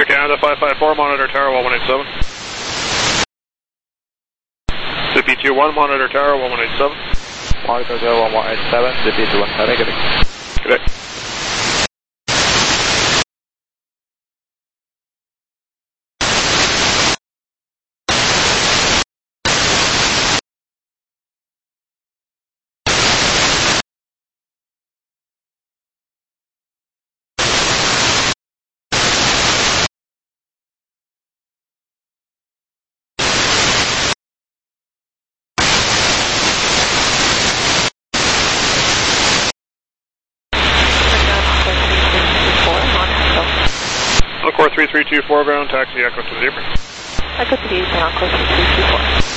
Air Canada 554, monitor tower 1187. CP21, monitor tower 1187. Monitor tower 1187, CP21, good day. Good day. Encore 3324, ground taxi Echo to Zebra. Echo to Zebra, Encore 3324.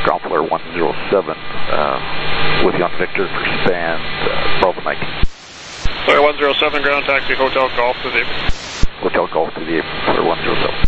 Ground floor 107, with you on Victor for span Bravo 19. Sorry, 107, ground taxi, Hotel Golf to the apron. Hotel Golf to the apron, clear 107.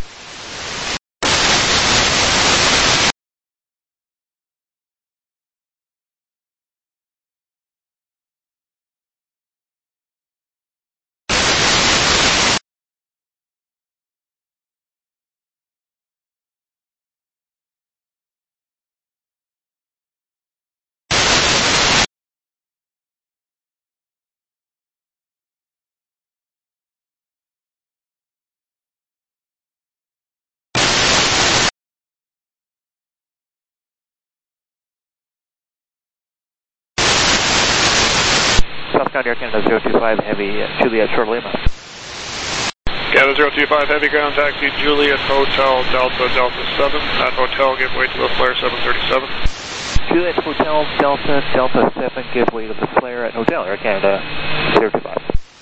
South County Air Canada 025 Heavy, Juliet Short Lima. Canada 025 Heavy, ground taxi, Juliet Hotel Delta Delta 7. At hotel, give way to the flare 737. Juliet Hotel Delta Delta 7, give way to the flare at Hotel Air Canada 025.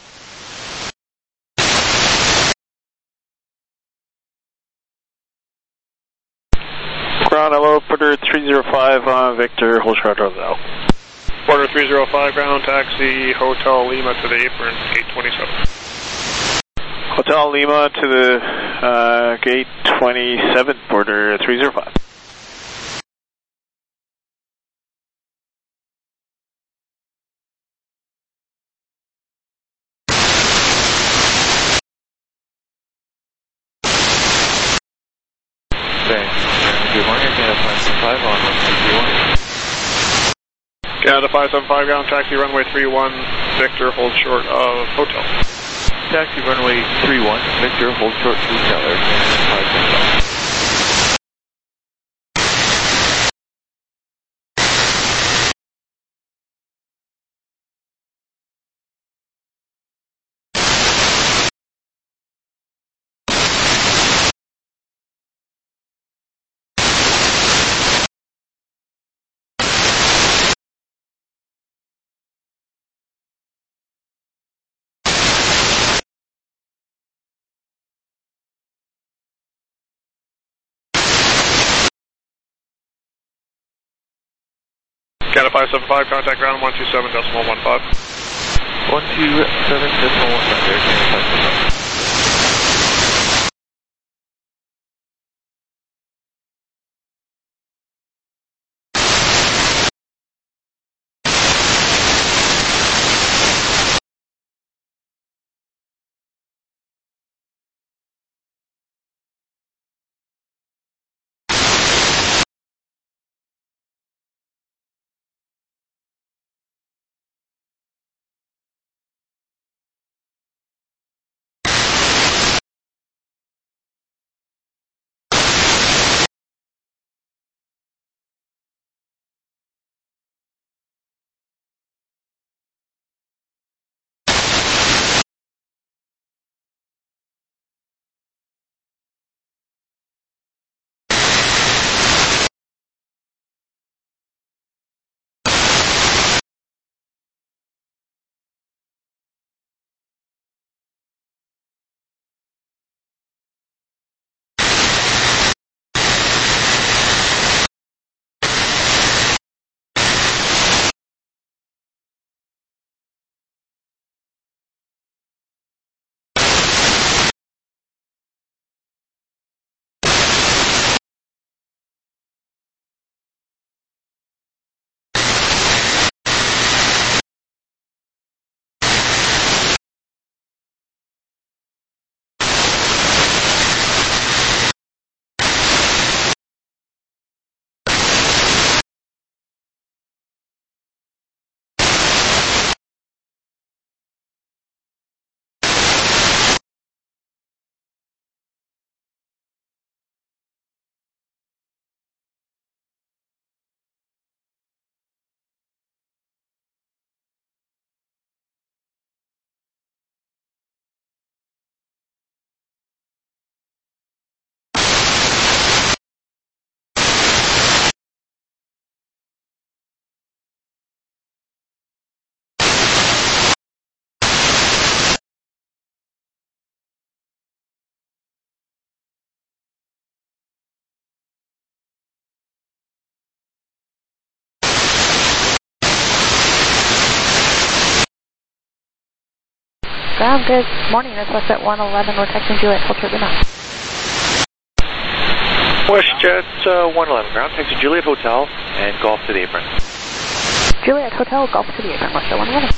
Ground, hello, Porter 305 on Victor, hold short Hotel. Porter 305, ground taxi, Hotel Lima to the apron, gate 27. Hotel Lima to the gate 27, Porter 305. Good morning, Canada 575 on 131. Canada 575, ground taxi, runway 31, Victor, hold short of Hotel. Taxi runway 31, Victor, hold short to Hotel Air Canada 575. Canada 575, contact ground 127.15. 127.15, Air Canada 575. Ground, good morning. Northwest at 111. We're texting Juliet. Hold turbine up. WestJet 111 ground, taxi Juliet Hotel and Golf to the apron. Juliet Hotel, Golf to the apron, WestJet 111.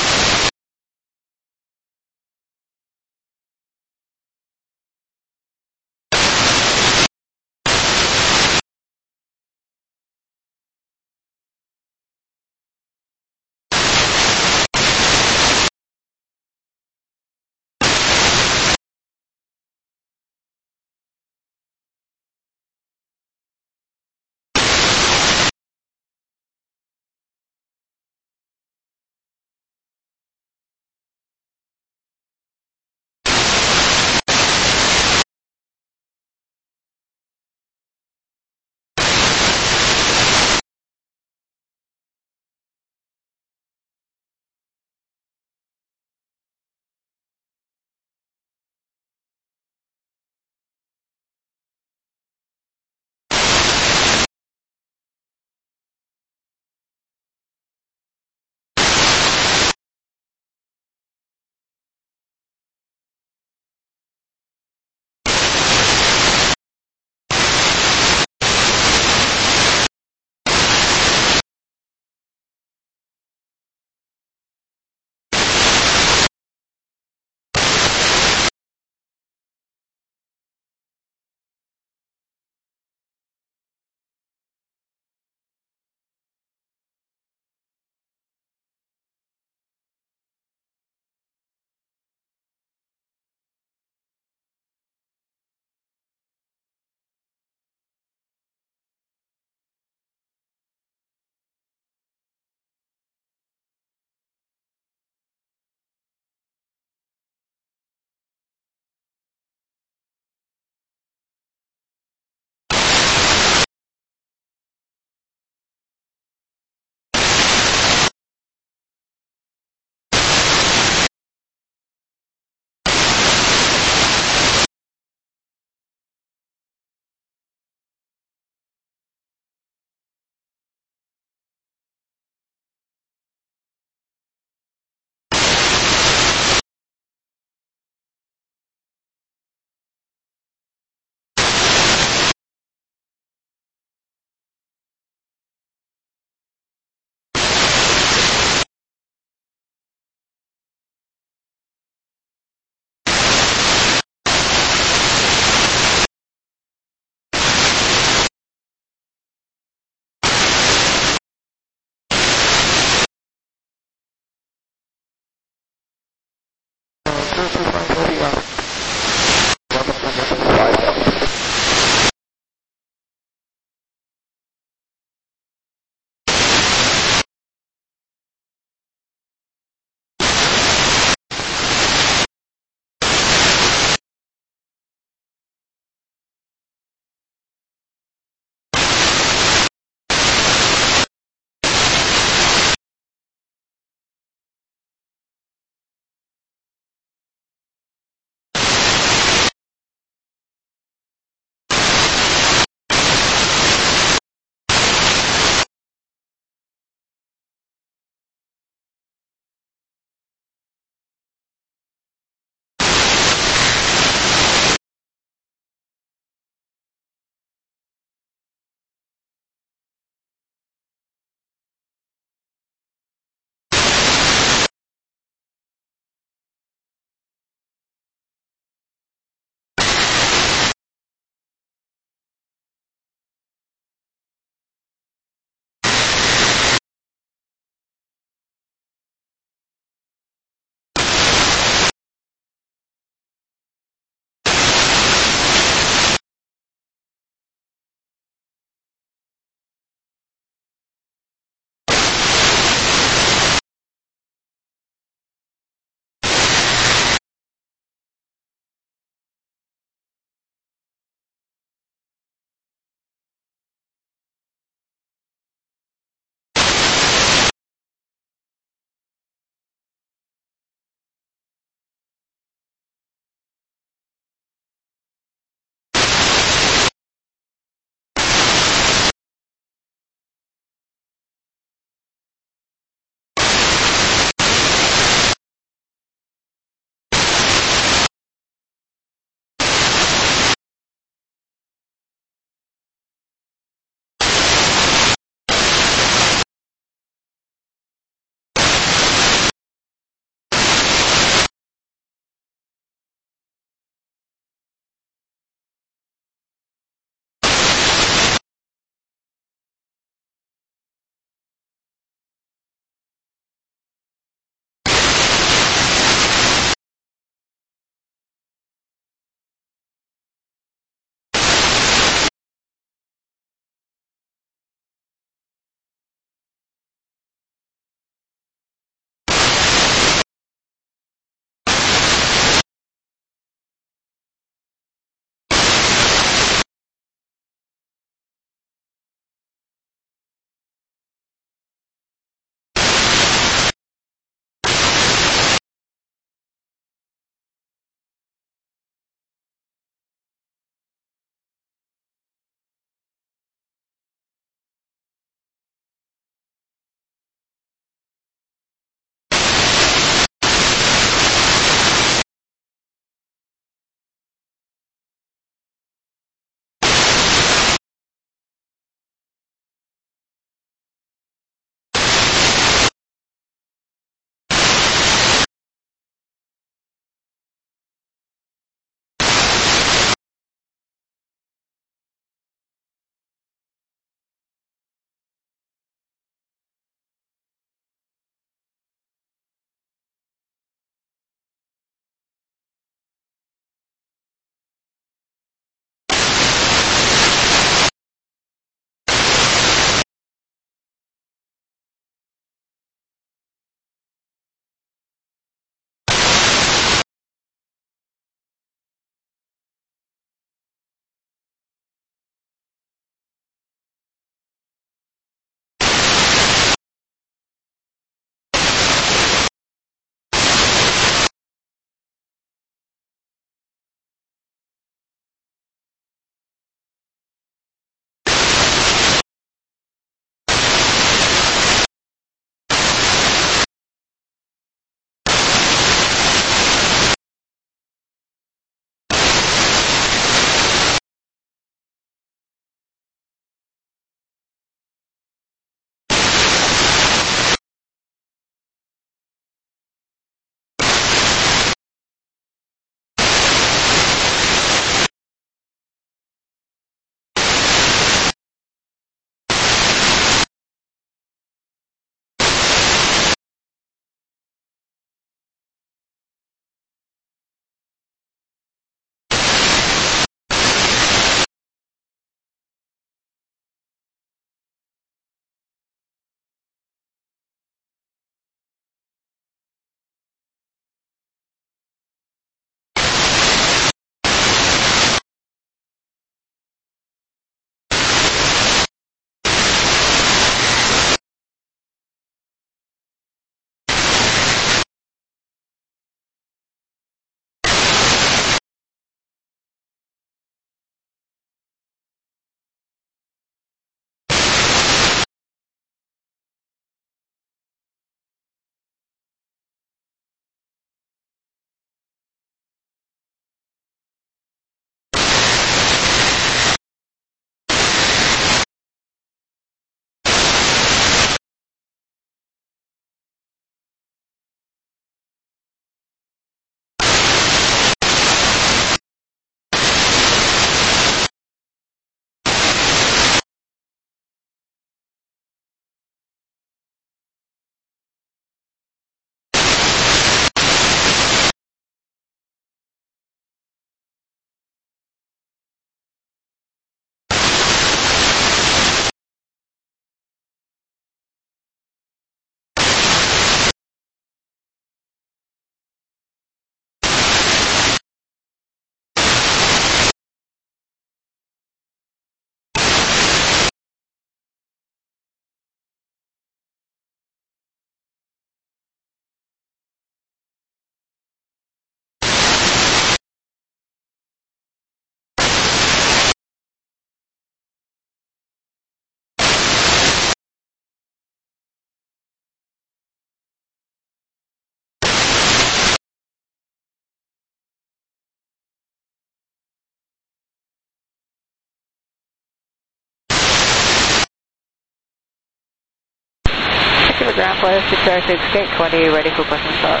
ground flight 6R6, gate 20, ready for push and start.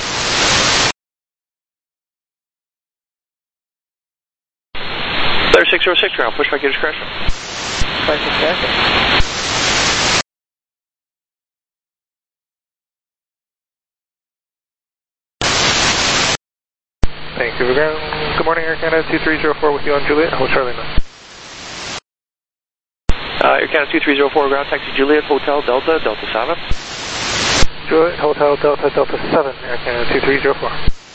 Flare 606 ground, push back gauge correction. Flare 6R6. Thank you for ground. Good morning, Air Canada 2304 with you on Juliet. Hold Charlie 9. Air Canada 2304 ground, taxi Juliet, Hotel Delta, Delta 7. Juliet, Hotel Delta, Delta 7, Air Canada 2304.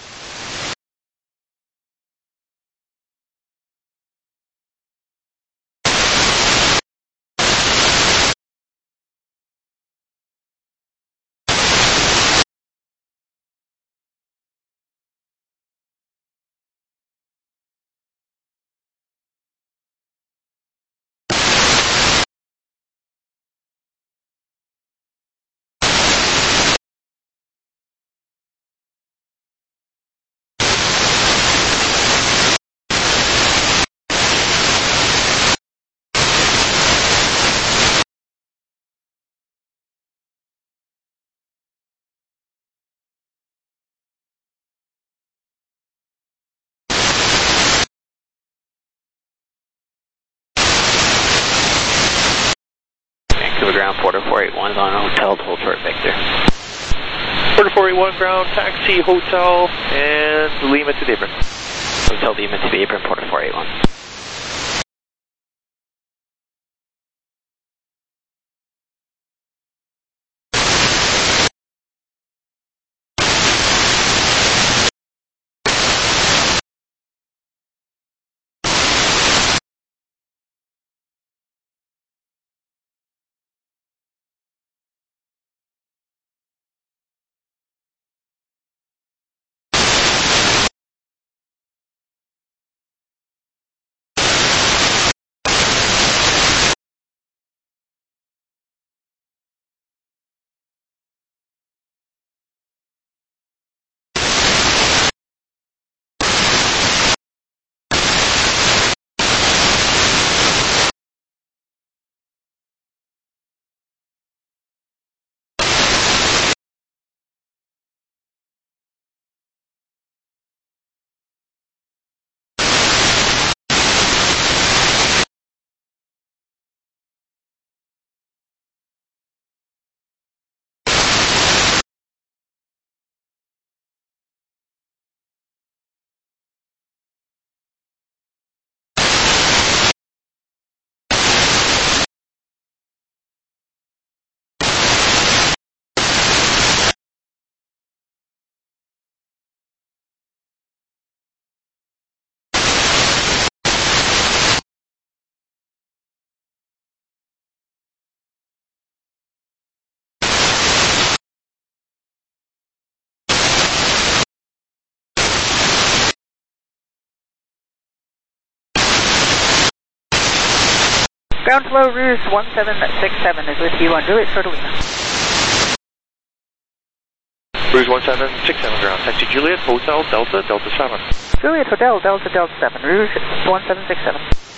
Vancouver ground, Porter 481 is on hotel to hold short Victor. Porter 481 ground, taxi, hotel, and Lima to the apron. Hotel Lima to the apron, Porter 481. Ground flow Rouge 1767 is with you on Juliet Tortolina. Rouge 1767 ground, taxi Juliet, Hotel Delta, Delta 7. Juliet Hotel Delta Delta 7, Rouge 1767.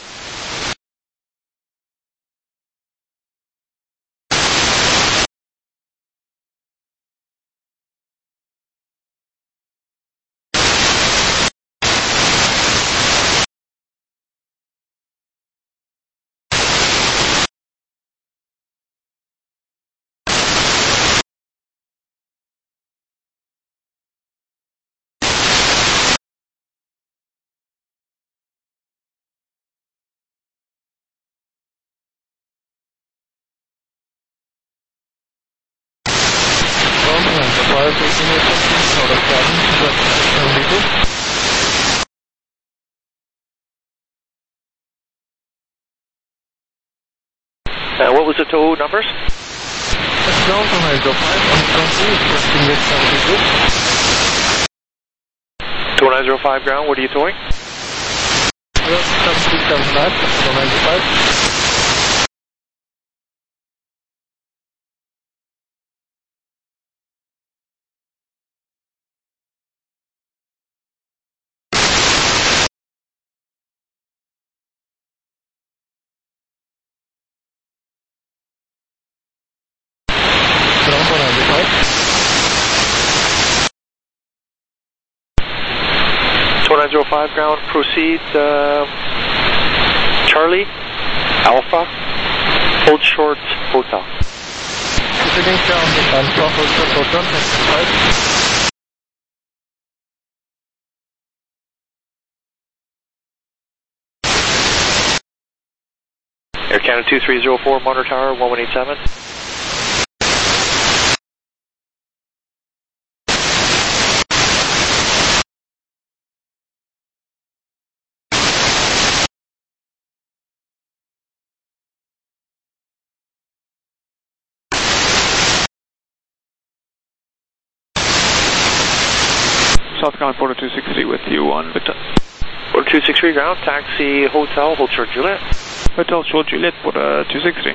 What was the tow numbers? Ground 2905 on Frontier, requesting with 72. 2905 ground, what are you towing? 7679, 2905. Ground 905 ground, proceed, Charlie, Alpha, hold short, hotel. Proceeding Charlie, Alpha, hold short, hotel, next 5. Air Canada 2304, Monitor Tower 1187. South Carolina 40263 with you on Victor. 40263 ground, taxi hotel, hold short Juliet. Hotel Short Juliet, 263.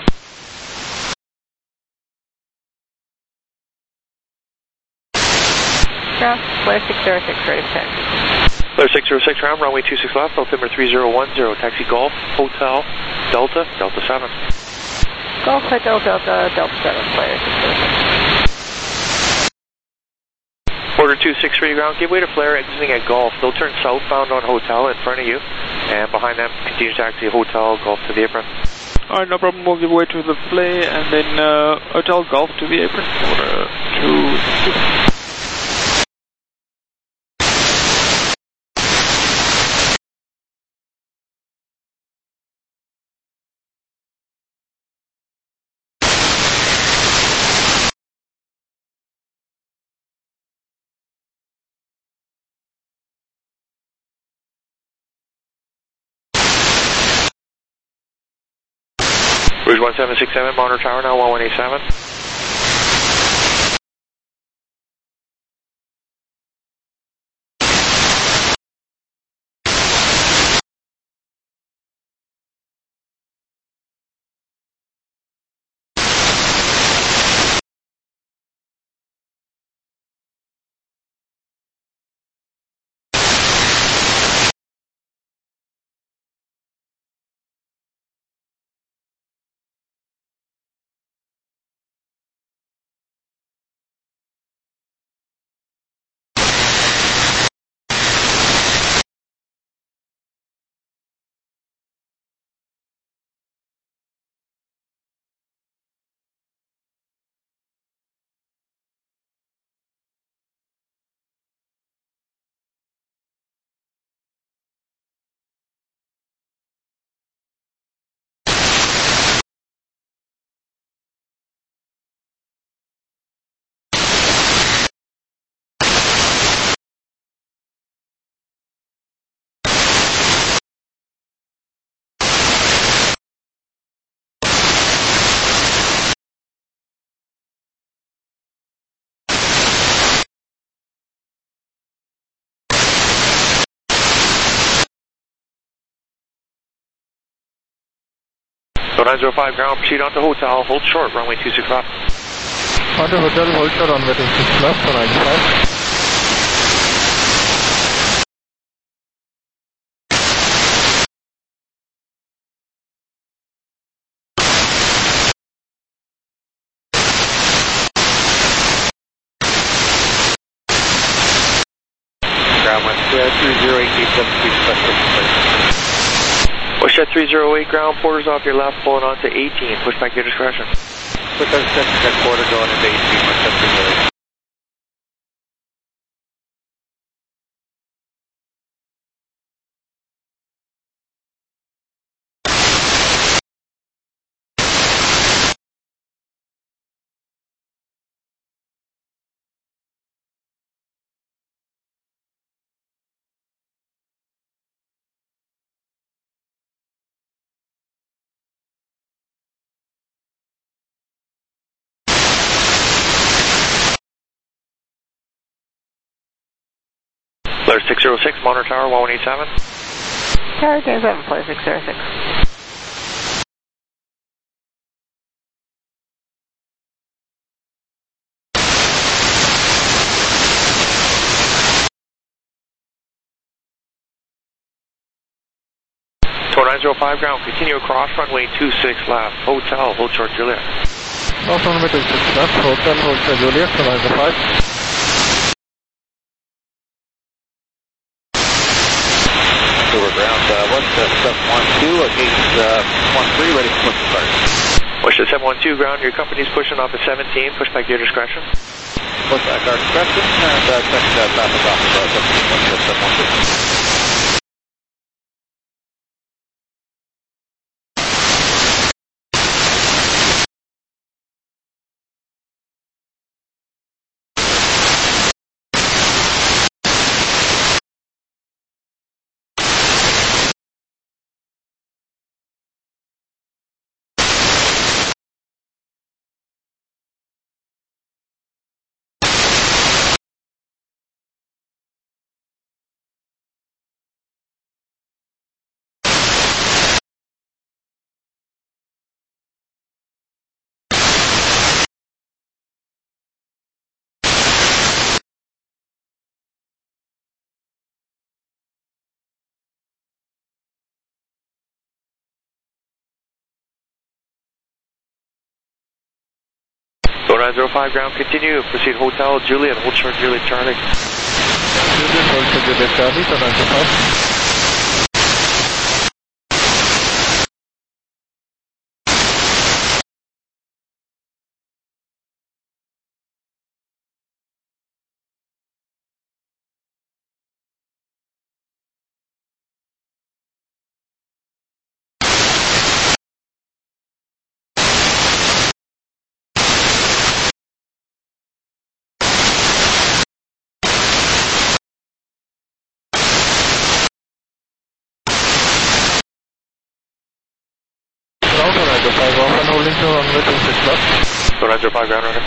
Ground, Flare 606, ready for taxi. Flare 606 ground, runway 26 left, altimeter 3010, taxi Golf, hotel, Delta, Delta 7. Golf Hotel Delta, Delta 7, Flare 606. Order 263 ground, give way to Flare exiting at Golf. They'll turn southbound on hotel in front of you, and behind them, continue taxi hotel, Golf to the apron. Alright, no problem. We'll give way to the play and then Hotel Golf to the apron. 263. Rouge 1767, Monitor Tower now 1187. So 905 ground, proceed on to hotel, hold short, runway 26 left. On to hotel, hold short, runway 26 left for 95. Ground Westjet 308, gate 73, Westjet 308 ground, porters off your left, pulling on to 18, push back your discretion. Put that quarter going into 18, Westjet 308. Flare 606, Monitor Tower 1187. Tower 7, Flare 606. Tower 905 ground, continue across runway 26 left, hotel, hold short Juliet. North runway 26 left, hotel, hold short Juliet for 95. 712, gate 13, ready for push to start. Westjet 712 ground, your company's pushing off at 17, push back your discretion. Push back our discretion, and check traffic off of 17, Westjet 712. Go 905 ground, continue, proceed Hotel Juliet, hold short Juliet Charlie. Juliet, hold for Juliet Charlie, turn on to 5. Ground 905 off and holding to runway 26 left. Go 905 ground, running.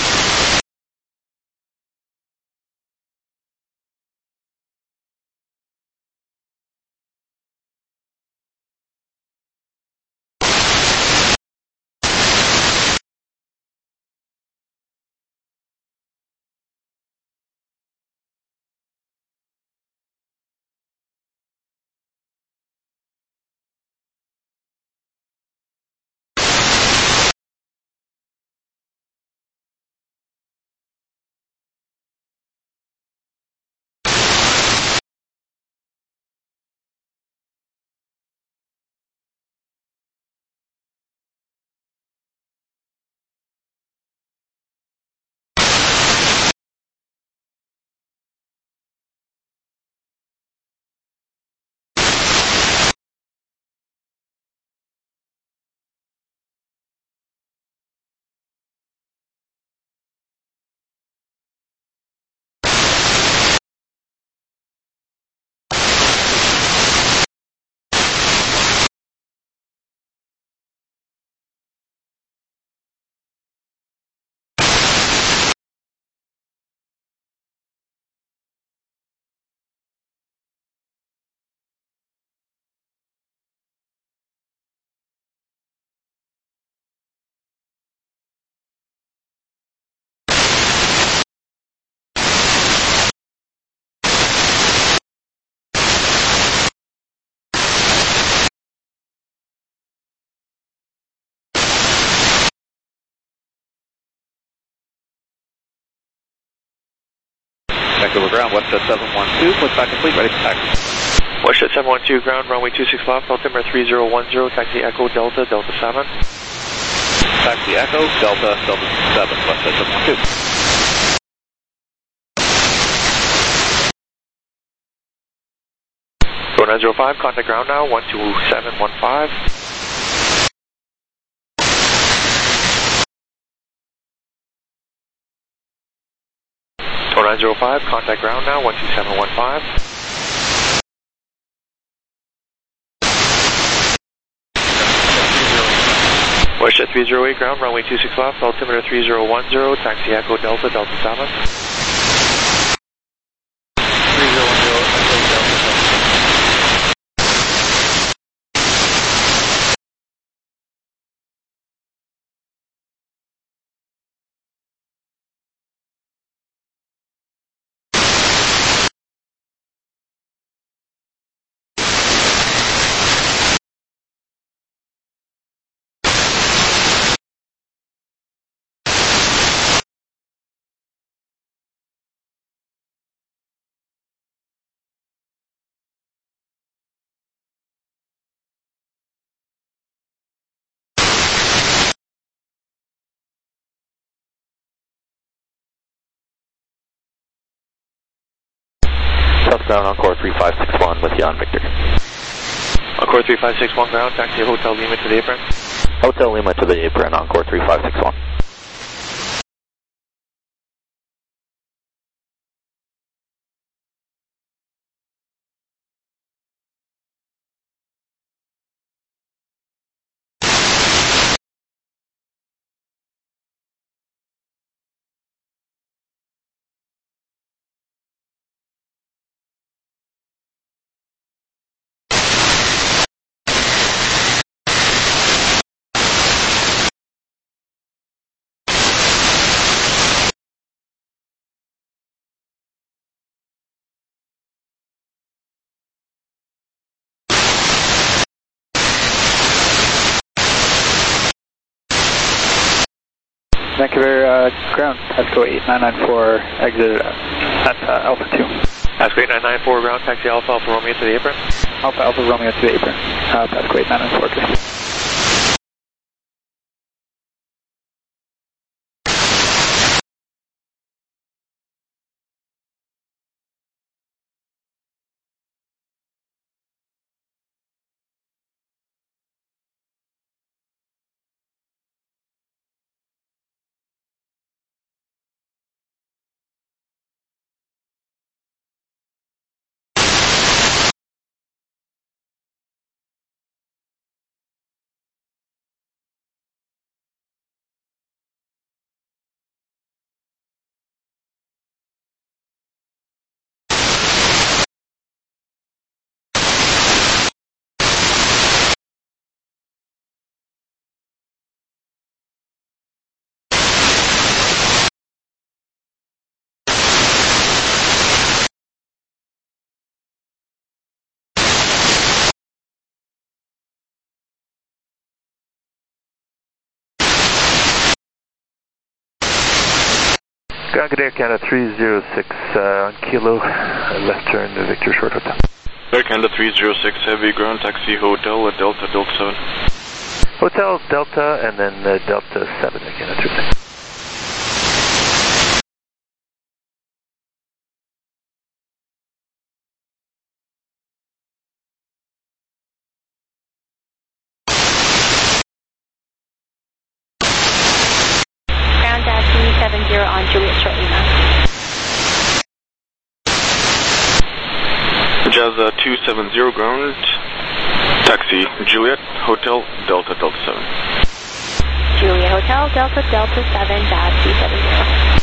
Back over ground, Westjet 712, push back complete, ready for taxi. Westjet 712 ground, runway 26 left, altimeter 3010, taxi Echo Delta, Delta 7. Taxi Echo, Delta, Delta 7, Westjet 712. Go 905, contact ground now, 12715. Go 905, contact ground now, 12715. Westjet 308 ground, runway 26 left, altimeter 3010, taxi Echo Delta, Delta 7. South ground, Encore 3561 with you on Victor. Encore 3561 ground, taxi Hotel Lima to the apron. Hotel Lima to the apron, Encore 3561. Vancouver ground, Pasco 8994, exit at Alpha 2. Pasco 8994 ground, taxi Alpha Alpha Romeo to the apron. Alpha Romeo to the apron, Pasco 8994. Ground Good Air Canada 306 on Kilo, left turn to Victor Short Hotel. Air Canada 306 Heavy ground, taxi Hotel at Delta 7. Hotel Delta and then Delta 7 again at 36. Ground taxi 70 on Juliet Short Lima. Jazz 270 ground, taxi Juliet Hotel Delta 7. Juliet Hotel Delta 7, Jazz 270.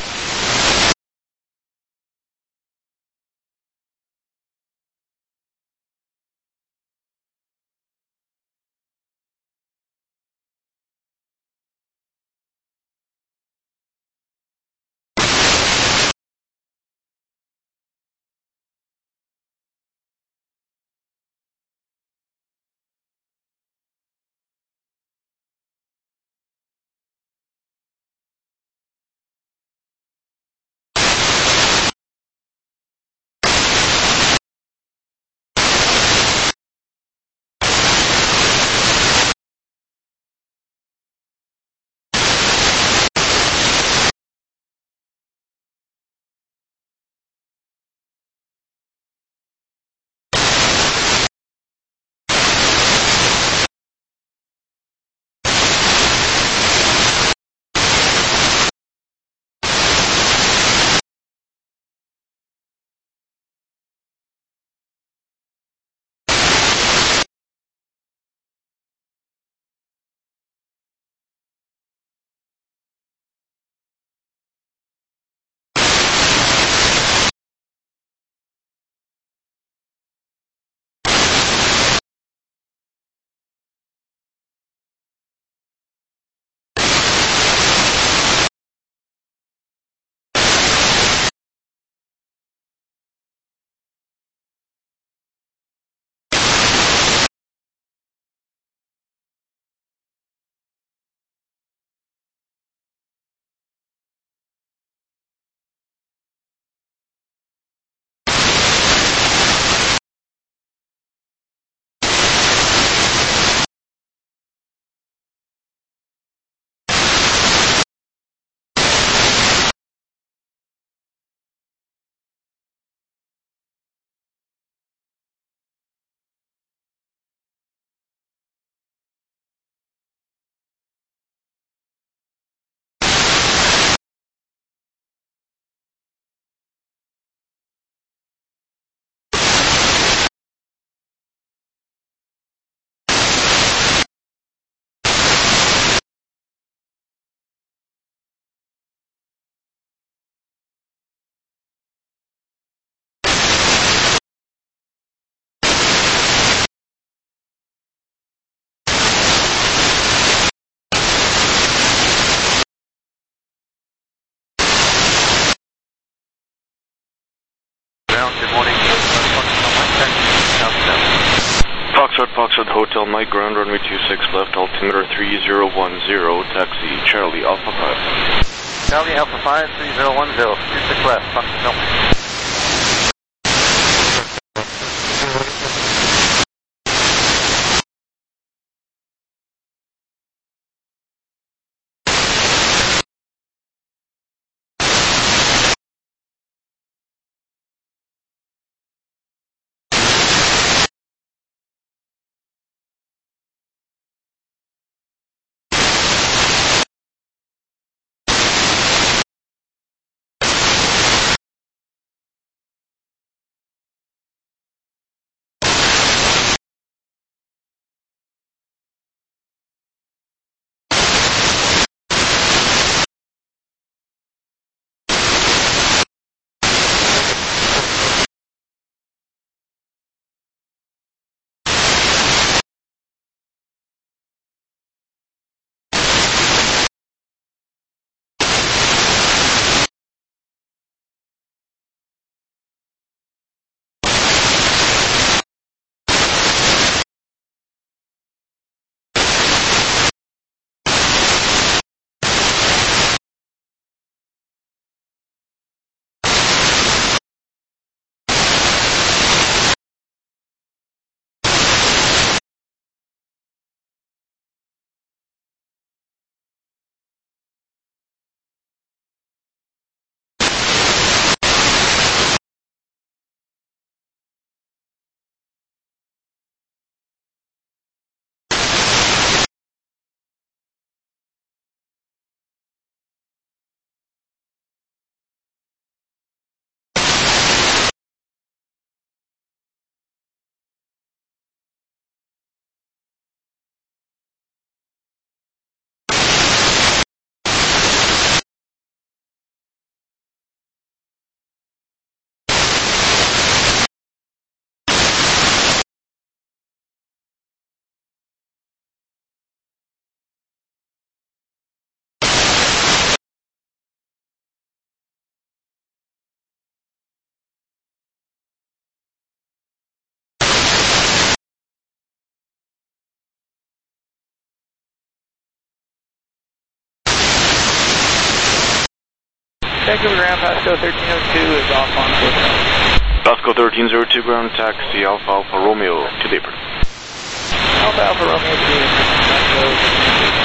Ashland Hotel Mike, ground runway 26 left, altimeter 3010, taxi Charlie Alpha 5. Charlie Alpha 5, 3010, 26 left, no. Vancouver ground, Pasco 1302 is off on hotel. Pasco 1302, ground taxi Alpha Alpha Romeo to the apron. Alpha Alpha Romeo to the apron.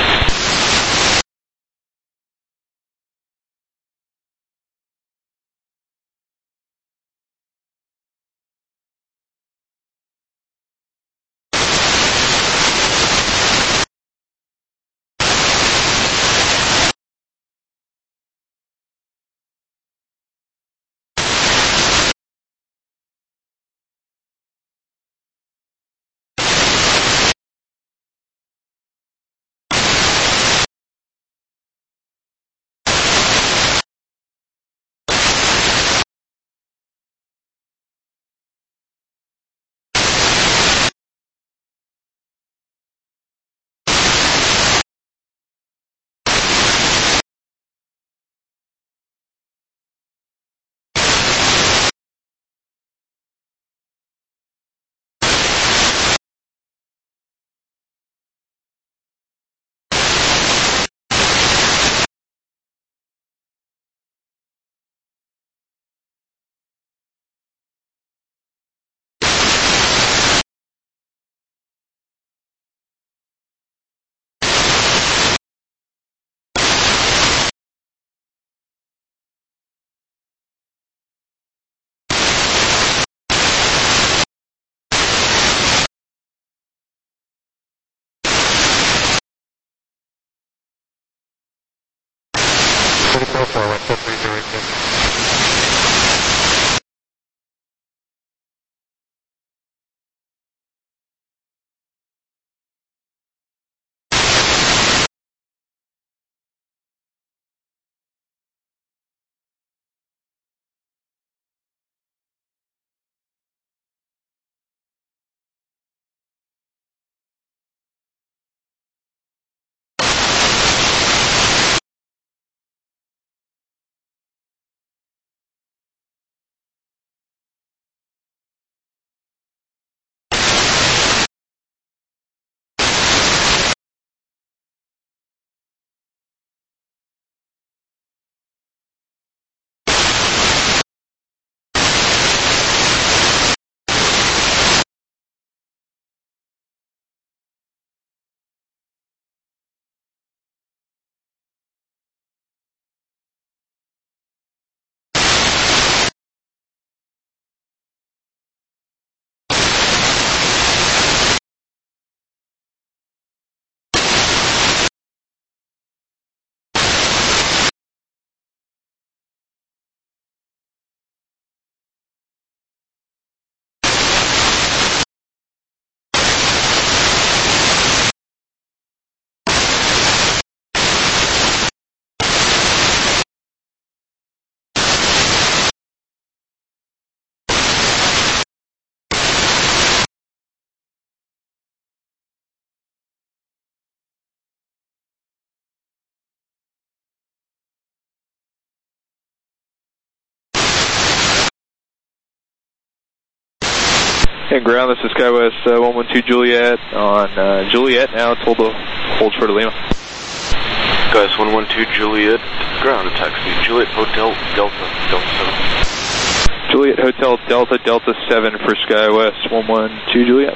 And ground, this is SkyWest 112 Juliet on Juliet, now told to hold short of Lima. SkyWest 112 Juliet, ground taxi, Juliet Hotel Delta 7. Juliet Hotel Delta 7 for SkyWest 112 Juliet.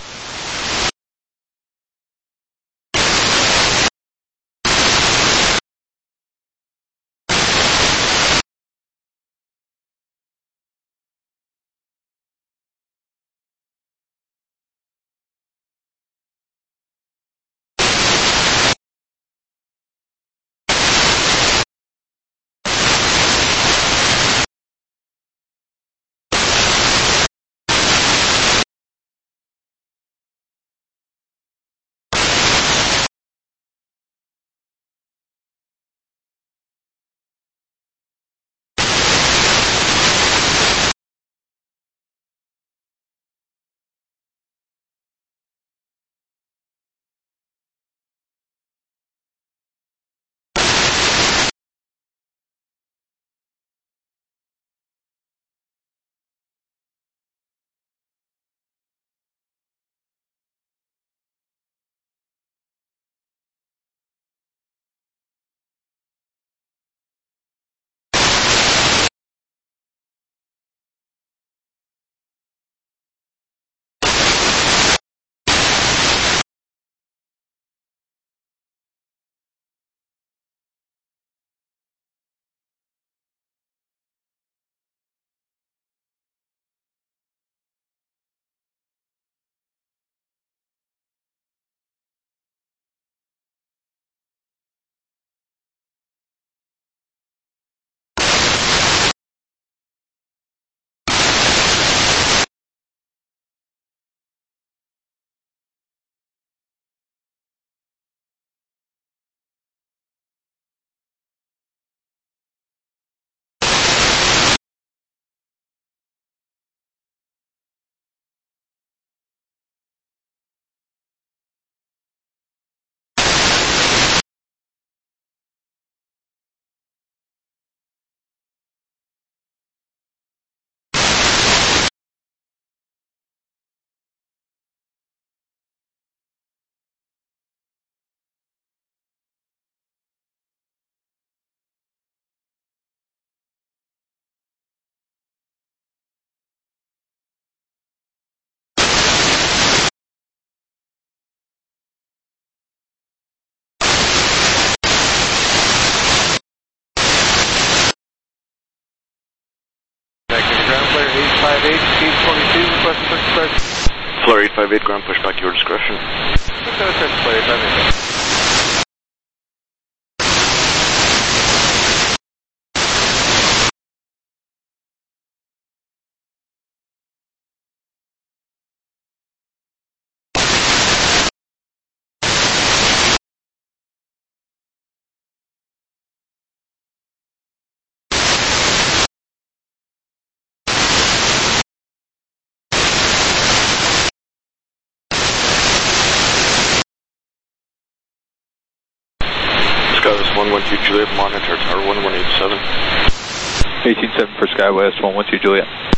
Flare 858, ground pushback, your discretion. Flare 858. SkyWest 112 Juliet, monitor tower 1187. 187 for SkyWest 112 Juliet.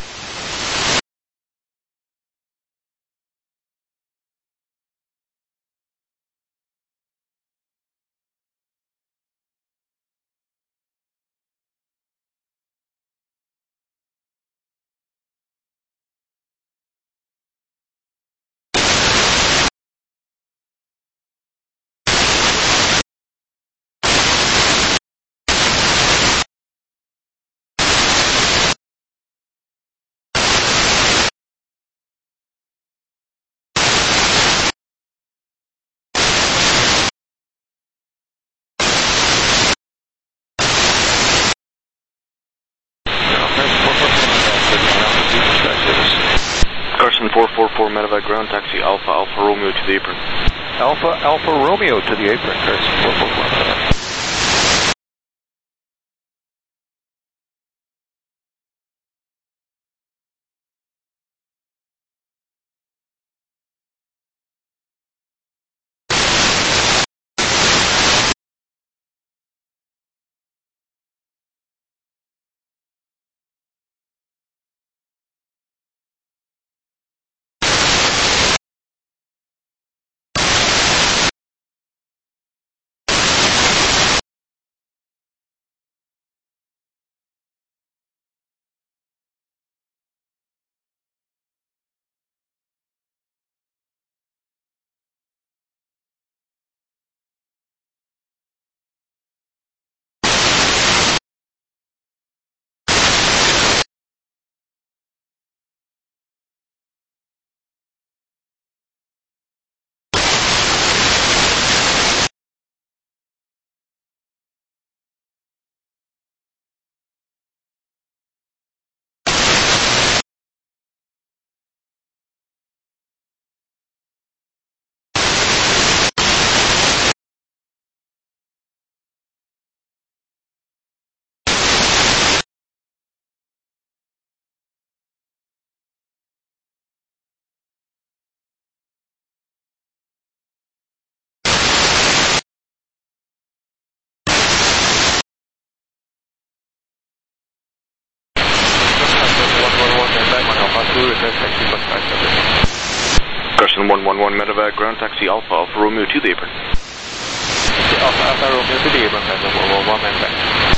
Carson 444 medevac ground taxi Alpha Romeo to the apron. Alpha Romeo to the apron, Carson 444. Climb 111 medevac, ground taxi Alpha, Alpha Romeo to the apron. Alpha, Alpha Romeo to the apron, climb 111 medevac.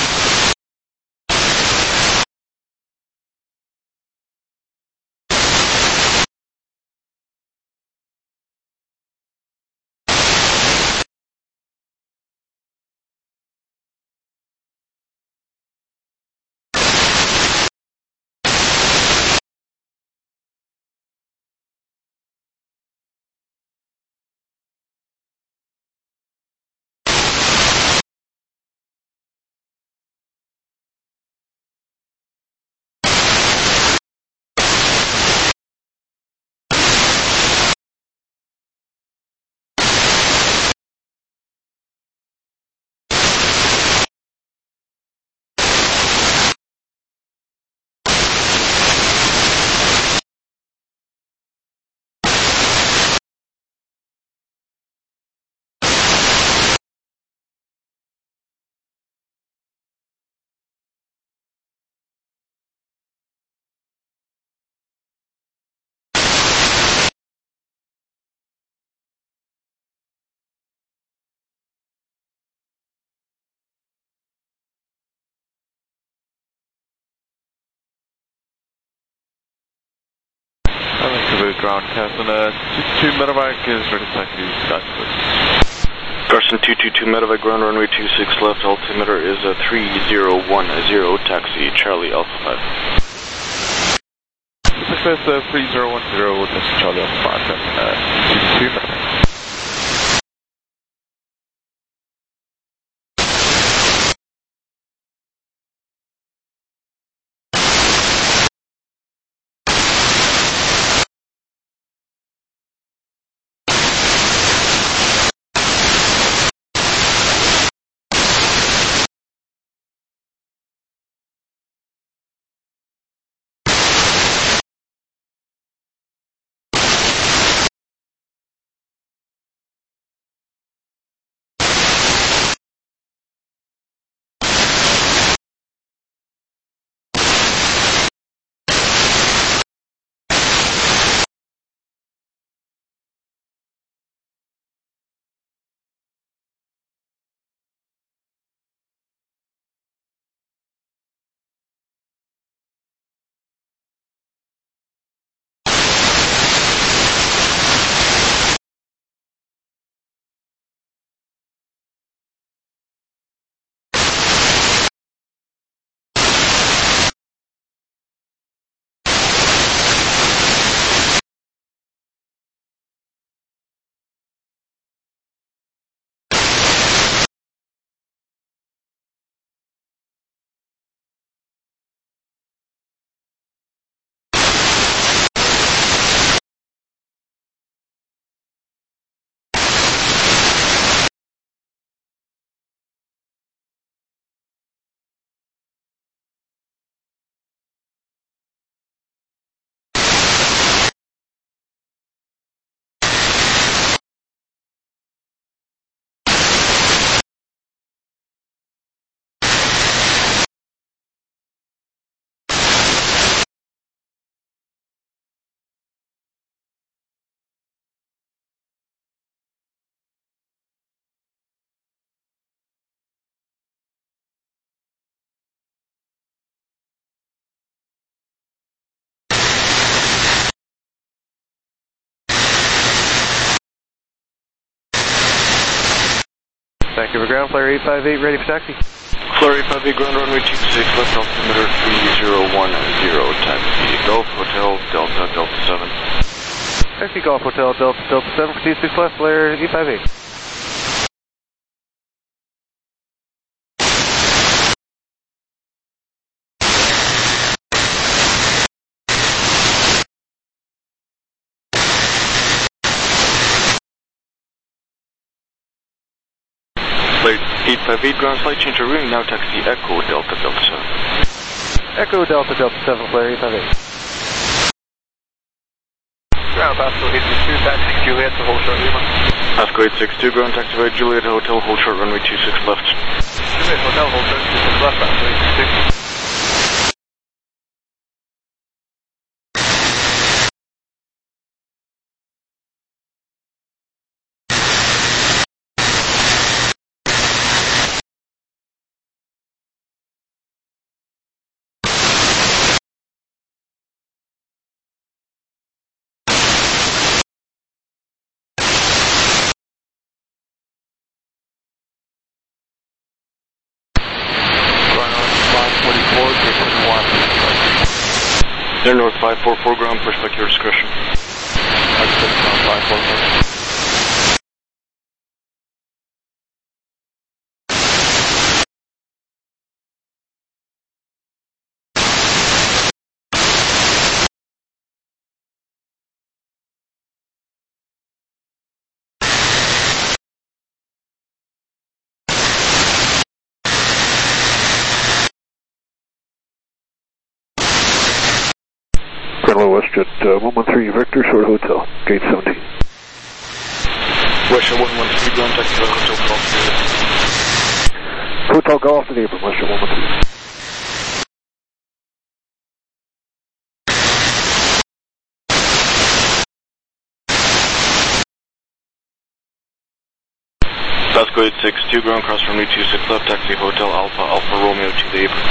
Ground Cessna 222 medevac is ready to taxi Scottsburg. Carson 222 medevac, ground runway 26 left, altimeter is 3010, taxi Charlie Alpha 5. Success 3010, taxi Charlie Alpha 5, 222 medevac. Thank you for ground, Flyer 858, ready for taxi. Flyer 858, ground runway 26 left, altimeter 3010, taxi Golf Hotel Delta Delta 7. Taxi Golf Hotel Delta Delta 7 for 26 left, Flyer 858. Flight 858, ground slight change of ring, now taxi Echo Delta Delta 7. Echo Delta Delta 7, Flyer 858. Ground Pasco 862, taxi Juliet to hold short Lima. Pasco 862, ground taxi by Juliet Hotel, hold short runway 26 left. Juliet Hotel, hold short 26 left, Pasco 862. Air North 544 ground, push back your discretion. Ground 544. Hello, WestJet 113 Victor, short hotel, gate 17. WestJet 113 ground, taxi to hotel golf. Hotel Golf to the apron, WestJet 113. Vasco 862 ground, cross runway 26 left, taxi hotel Alpha Romeo to the apron.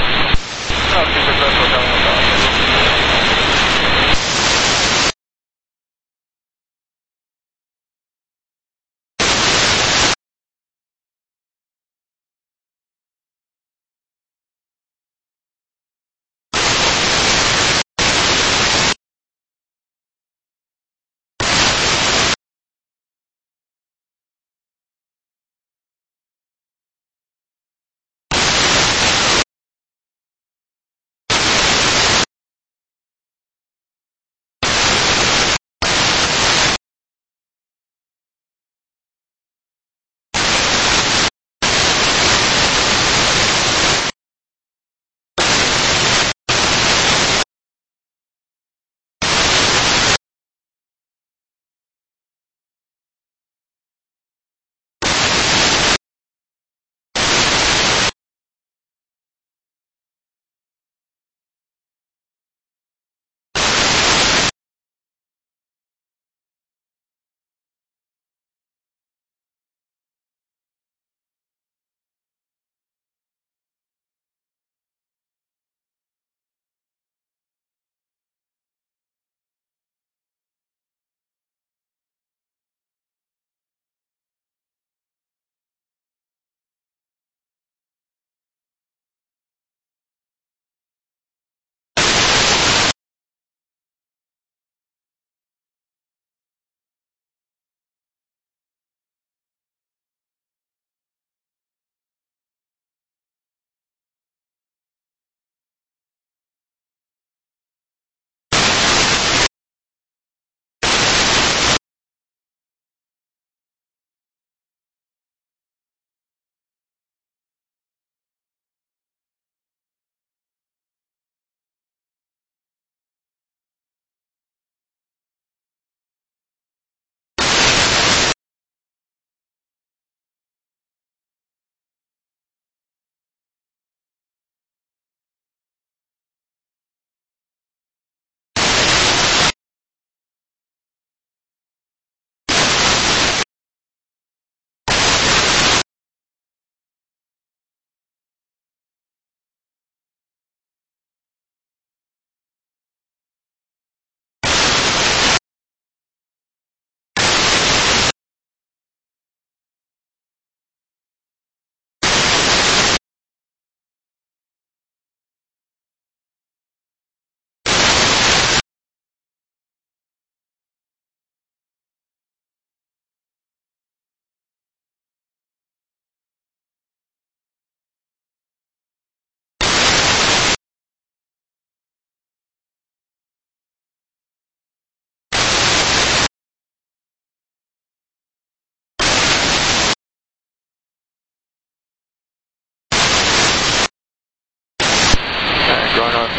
Ground North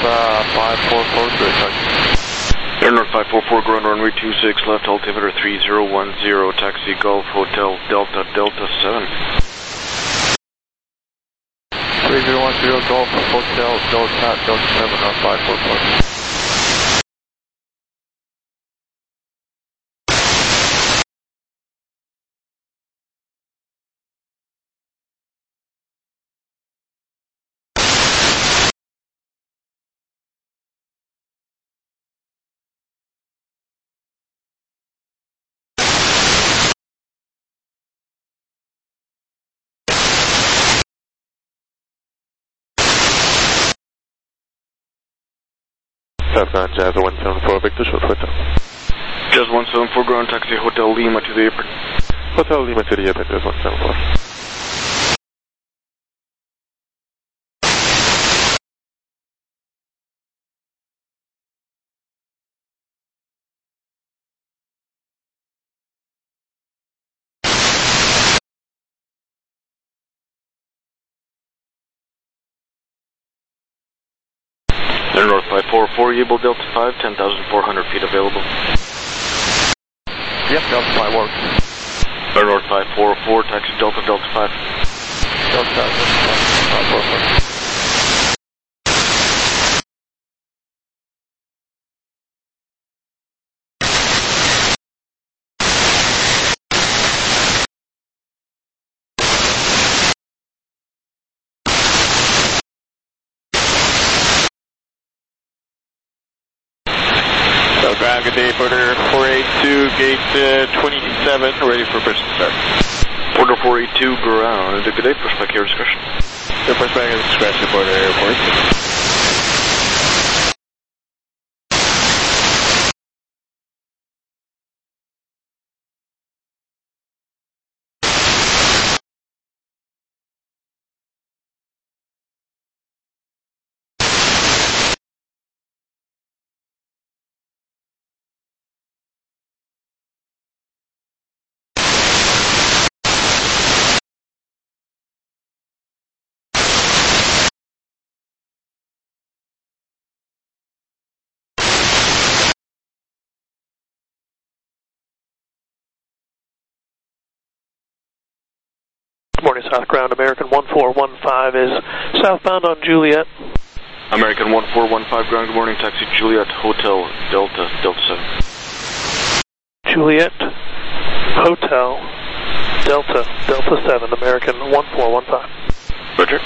544, Air North 544 ground, runway 26 left, altimeter 3010, taxi Golf Hotel Delta 7. 3010 Golf Hotel Delta 7 on 544. Southbound Jazz 174 Victor, short Hotel. Jazz 174, ground taxi Hotel Lima to the apron. Hotel Lima to the apron, Jazz 174. They're north 544, Able Delta 5, 10,400 feet available. Yep, Delta 5 works. They're north 544, taxi Delta 5. Delta 544. Ground, good day, Porter 482, gate 27, ready for push to start. Porter 482, ground, good day, pushback air discretion. The pushback air discretion, Porter Airport. Morning, South Ground, American 1415 is southbound on Juliet. American 1415, ground, good morning, taxi Juliet, Hotel Delta 7. Juliet, Hotel Delta 7, American 1415. Roger.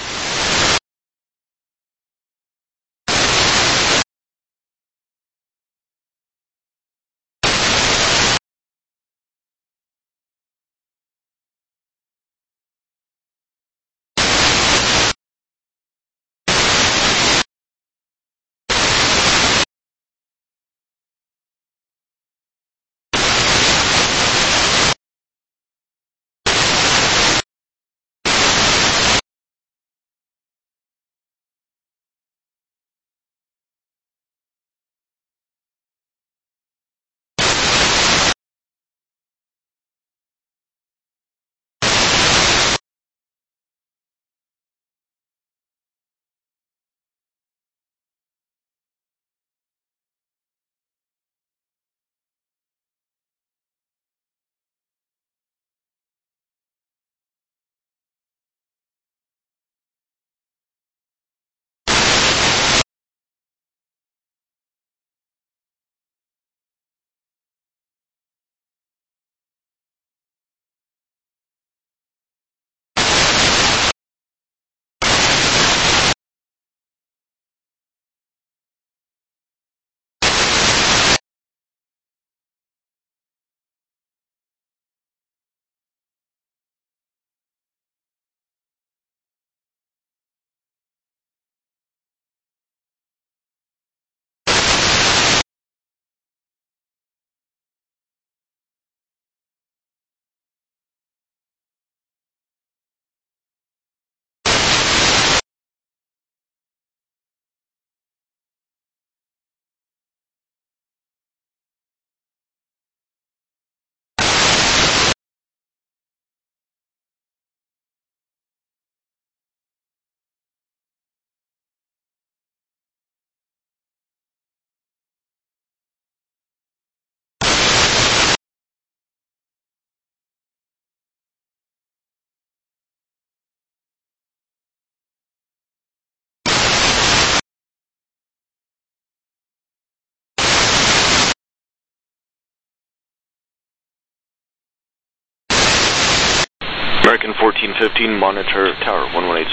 American 1415, monitor tower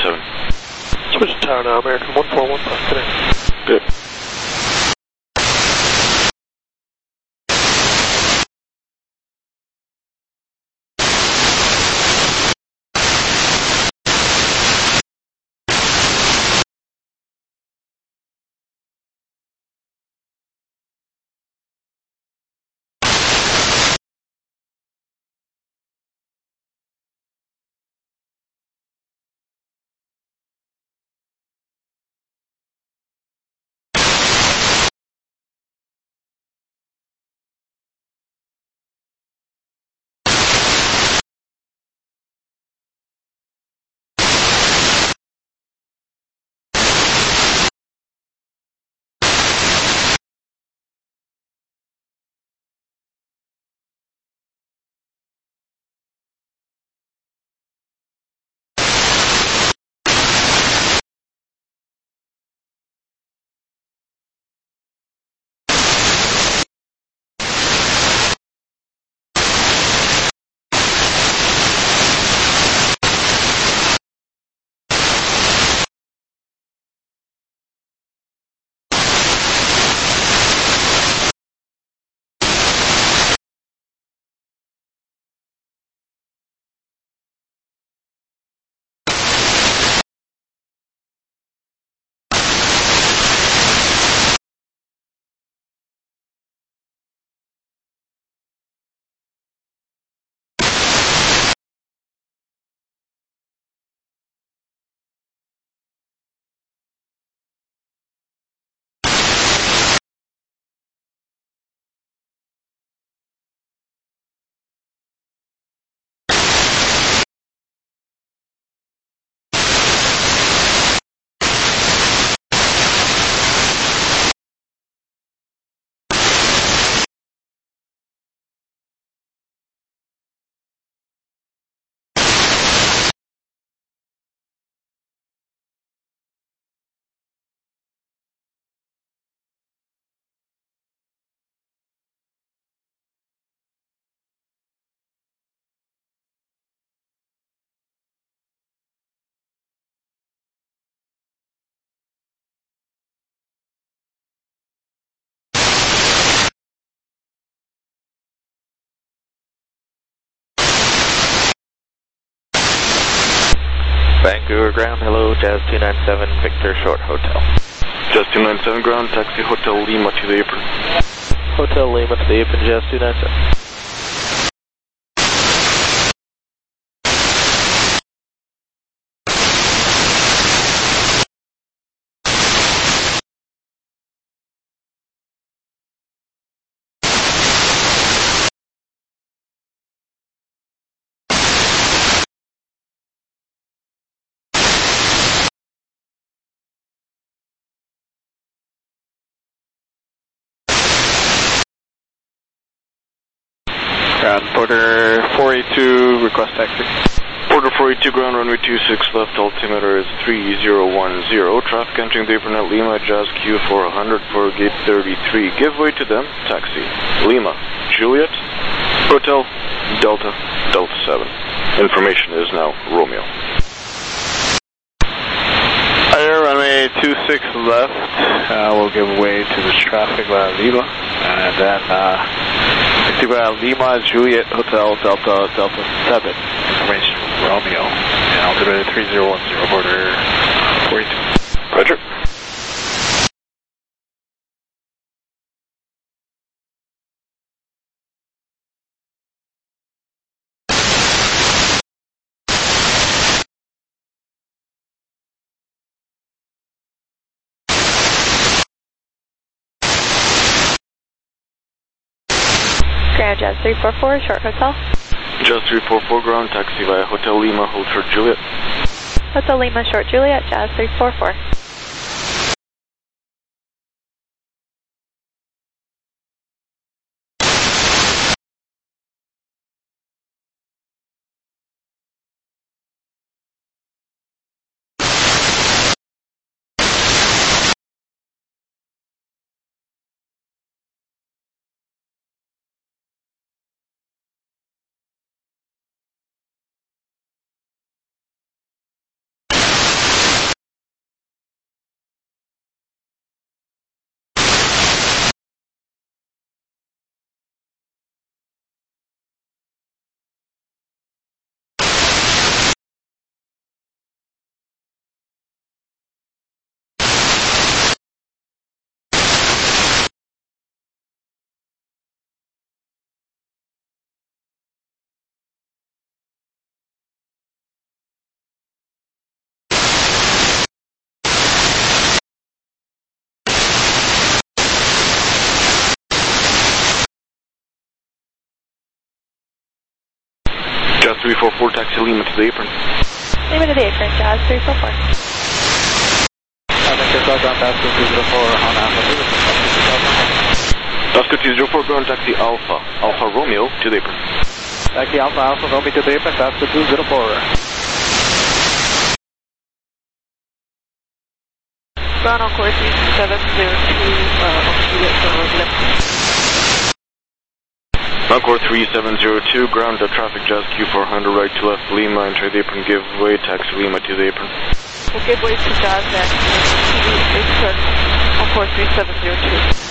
1187. Switch to tower now, American 1415. Good. Vancouver ground, hello, Jazz 297, Victor Short Hotel. Jazz 297 ground, taxi Hotel Lima to the apron. Hotel Lima to the apron, Jazz 297. Ground Porter 482, request taxi. Porter 482 ground, runway 26 left, altimeter is 3010. Traffic entering the apron at Lima, Jazz Q400 for gate 33. Give way to them, taxi. Lima, Juliet, Hotel, Delta, Delta 7. Information is now Romeo. Air runway 26 left, we'll give way to this traffic via Lima, and then via Lima, Juliet, Hotel, Delta, Delta 7, information Romeo, and altimeter 3010, border 42. Roger. Ground Jazz 344, short hotel. Jazz 344 ground, taxi via Hotel Lima, hold short Juliet. Hotel Lima, short Juliet, Jazz 344. Jazz 344, taxi Lima to the apron. Lima to the apron, Jazz 344. Oscar 204 ground, taxi Alpha, Alpha Romeo to the apron. Taxi Alpha, Alpha Romeo to the apron, Oscar 204. Ground on course 3702, Encore 3702, ground traffic Jazz Q400, right to left Lima, enter the apron, give way, taxi Lima to the apron. We'll give way to Jazz next. On course 3702.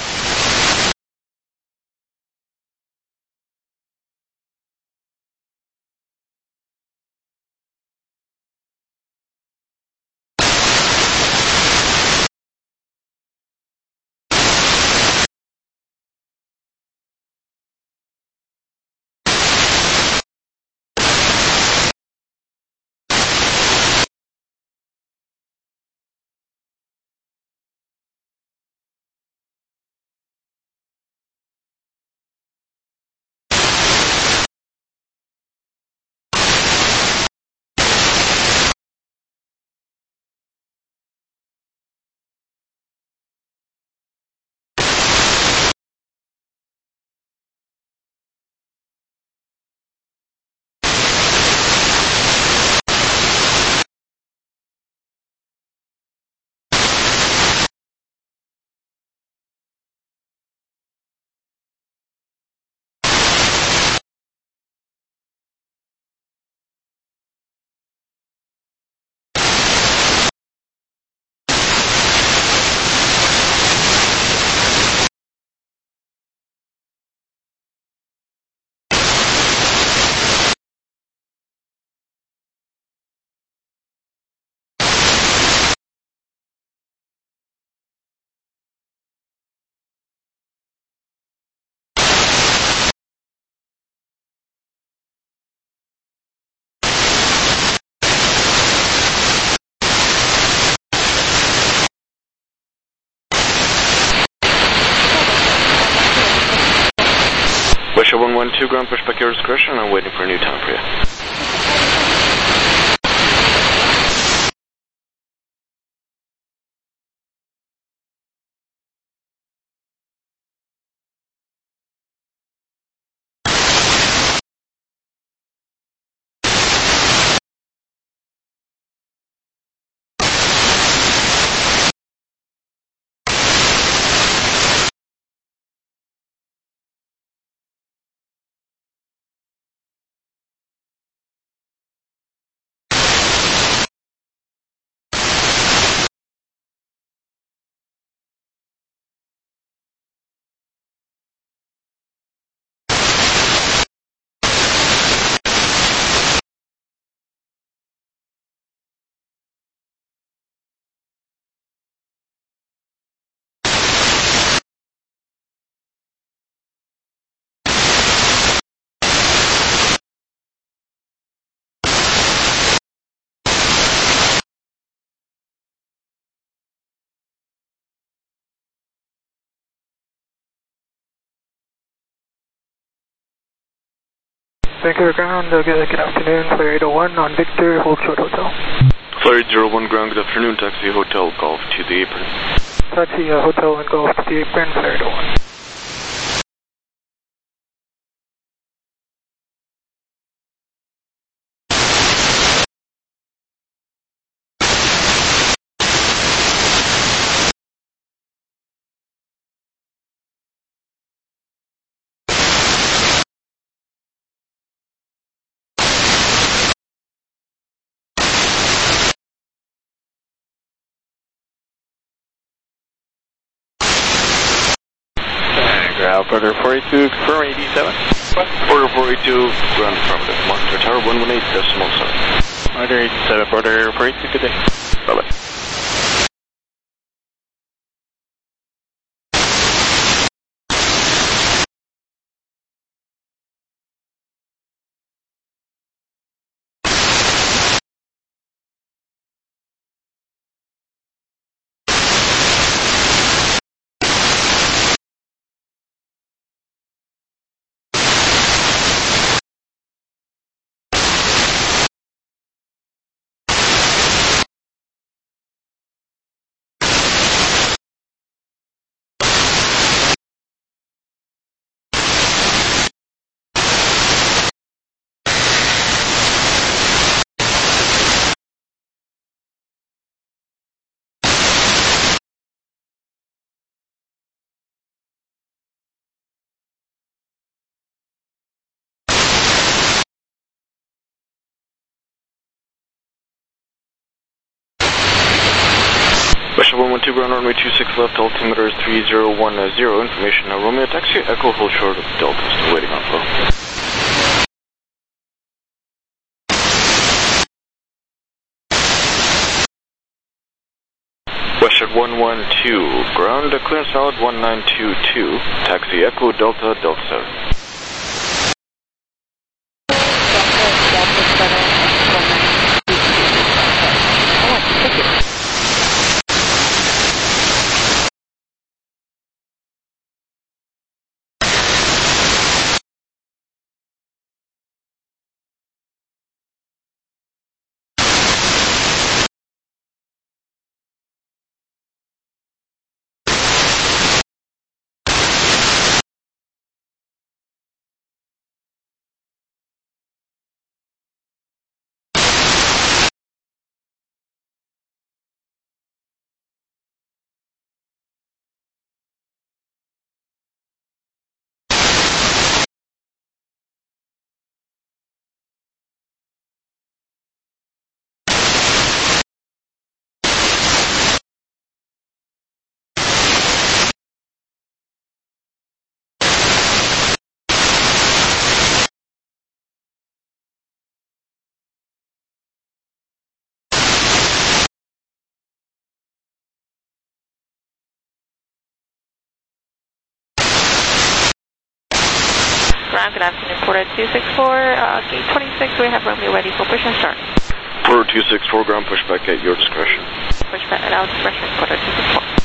112, ground pushback at your discretion. I'm waiting for a new time for you. Vancouver ground, good afternoon, Flyer 801 on Victor, hold short hotel. Flyer 801 ground, good afternoon, taxi hotel, golf to the apron. Taxi hotel and golf to the apron, Flyer 801. Operator 482, confirm 87. Order 482, ground affirmative, Monster Tower 118.7. Order 87, Order 482, good day. Bye-bye. Western 112, ground runway 26 left, altimeter is 3010. Information now, Romeo taxi, Echo, hold short of Delta, still waiting on flow. Western 112, ground, clearance solid 1922, taxi, Echo, Delta, Delta 7. Good afternoon, Porter 264, gate 26, we have Romeo ready for push and start. Porter 264, ground pushback at your discretion. Pushback at our discretion, Porter 264.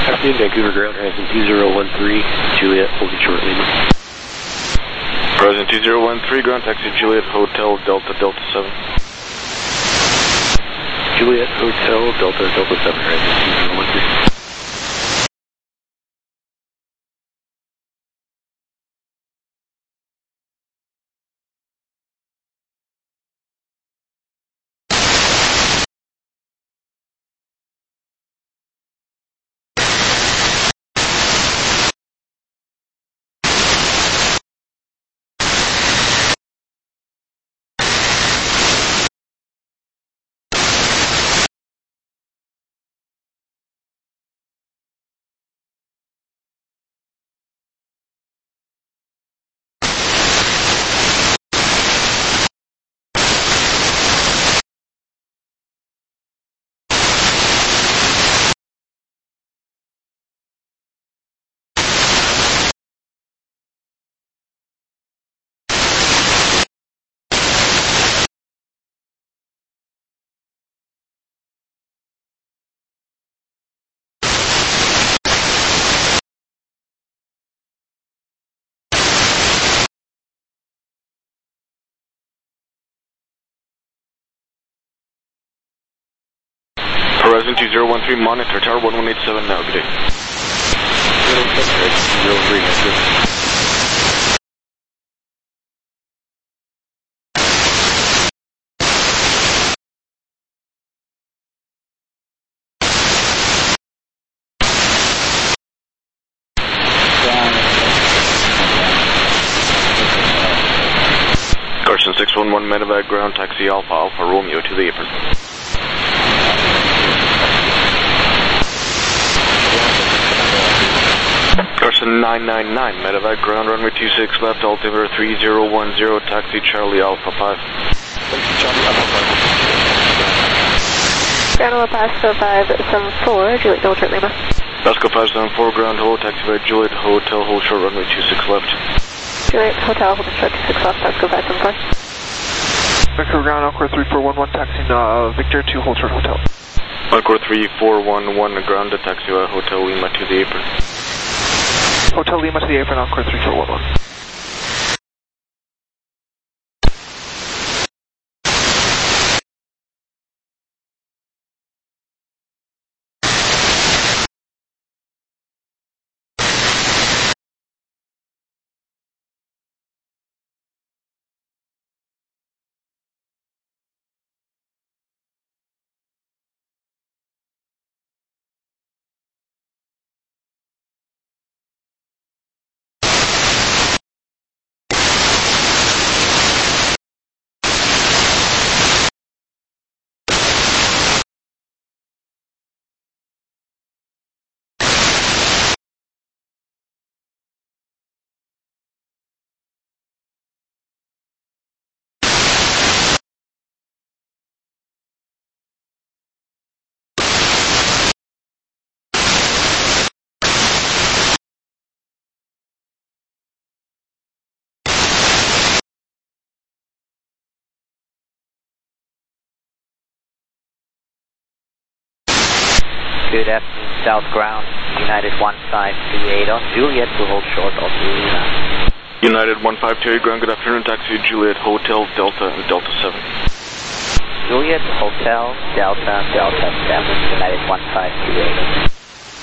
Afternoon, Vancouver ground, horizon 2013, Juliet, holding short Lima. Horizon 2013, ground taxi Juliet, Hotel, Delta, Delta 7. Juliet, Hotel, Delta, Delta 7, horizon 2013. Horizon 2013, monitor tower 1187 now, good day. 03, Carson 611, medevac ground taxi Alpha, Alpha Romeo to the apron. Carson 999, medevac ground runway 26 left, altimeter 3010, taxi Charlie Alpha 5. Ground Hello Pasco 574, Juliet Delta Lima. Pasco 574, ground hello, taxi by Juliet Hotel, hold short runway 26 left. Juliet Hotel, holding short 26 left, Pasco 574. Vancouver ground, Encore 3411, taxi Victor to hold short hotel. Encore 3411, ground to taxi by Hotel Lima to the apron. Hotel Lima to the apron, Encore 3411. Good afternoon, South Ground, United 1528 on Juliet to hold short on Lima. United 1528, ground, good afternoon, taxi Juliet Hotel, Delta and Delta 7. Juliet Hotel, Delta, Delta 7, United 1528.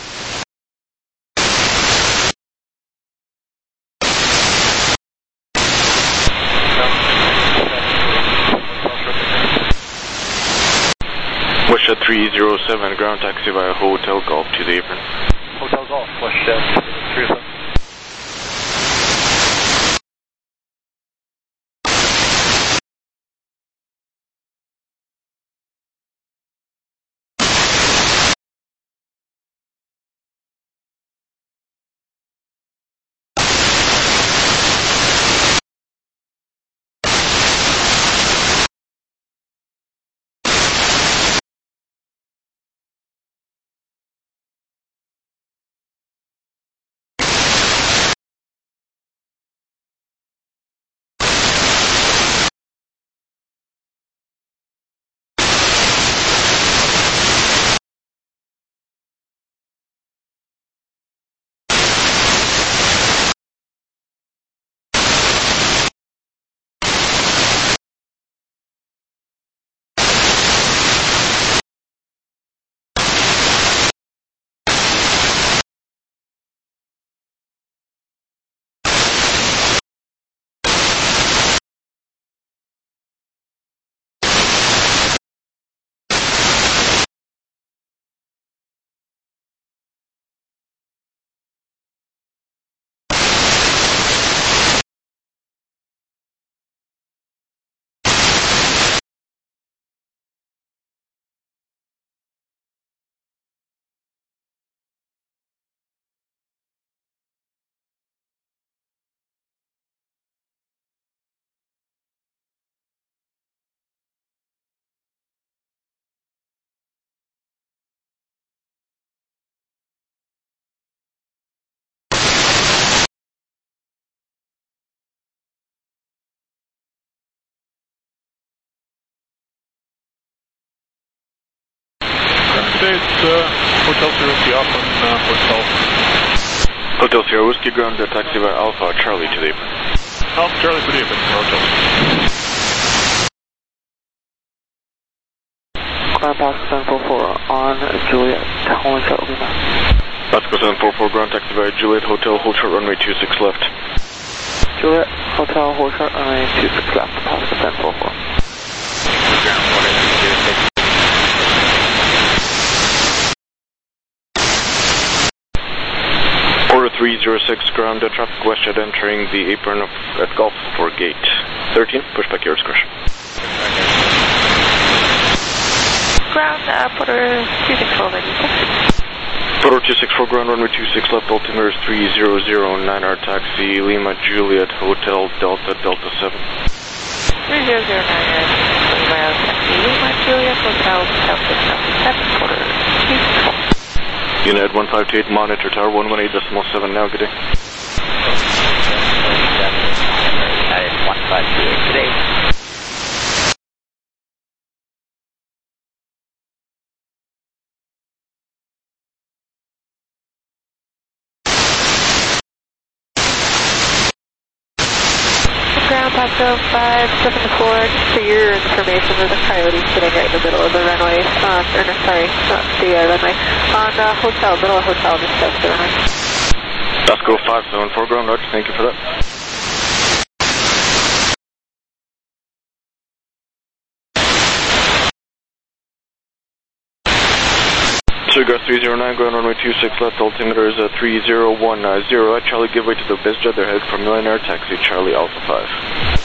Westshed 307, ground taxi via Hotel Golf to the apron. Hotel Golf, Westshed 307. Hotel Sierra Whiskey Alpha, Hotel. Hotel Sierra Whiskey, ground taxi by Alpha Charlie to the apron. Alpha Charlie to the apron, Hotel. Ground Pasco 744 on Juliet, holding short Lima. Pasco 744, ground taxi by Juliet Hotel, hold short runway 26 left. Juliet Hotel, hold short runway 26 left, Pasco 744. Ground order 306. Order 306, ground traffic westbound entering the apron at Gulf for gate 13. Push back your discretion. Ground, Porter 264, ready. Porter 264, ground runway 26 left, altimeter is 3009, our taxi, Lima Juliet Hotel Delta Delta 7. 3009, Lima taxi, Lima Juliet Hotel Delta 7, Porter 264. United 1528, monitor tower 118.7 now, good day. United 1528 today. Ground Pasco 574, just for your information, there's a coyote sitting right in the middle of the runway, not the runway, on hotel, middle of hotel, just south of the runway. Pasco 574, ground roger, thank you for that. Cigar 309, ground runway 26 left, altimeter is 3010. Charlie, give way to the BizJet, they're headed for Millionaire Taxi, Charlie Alpha 5.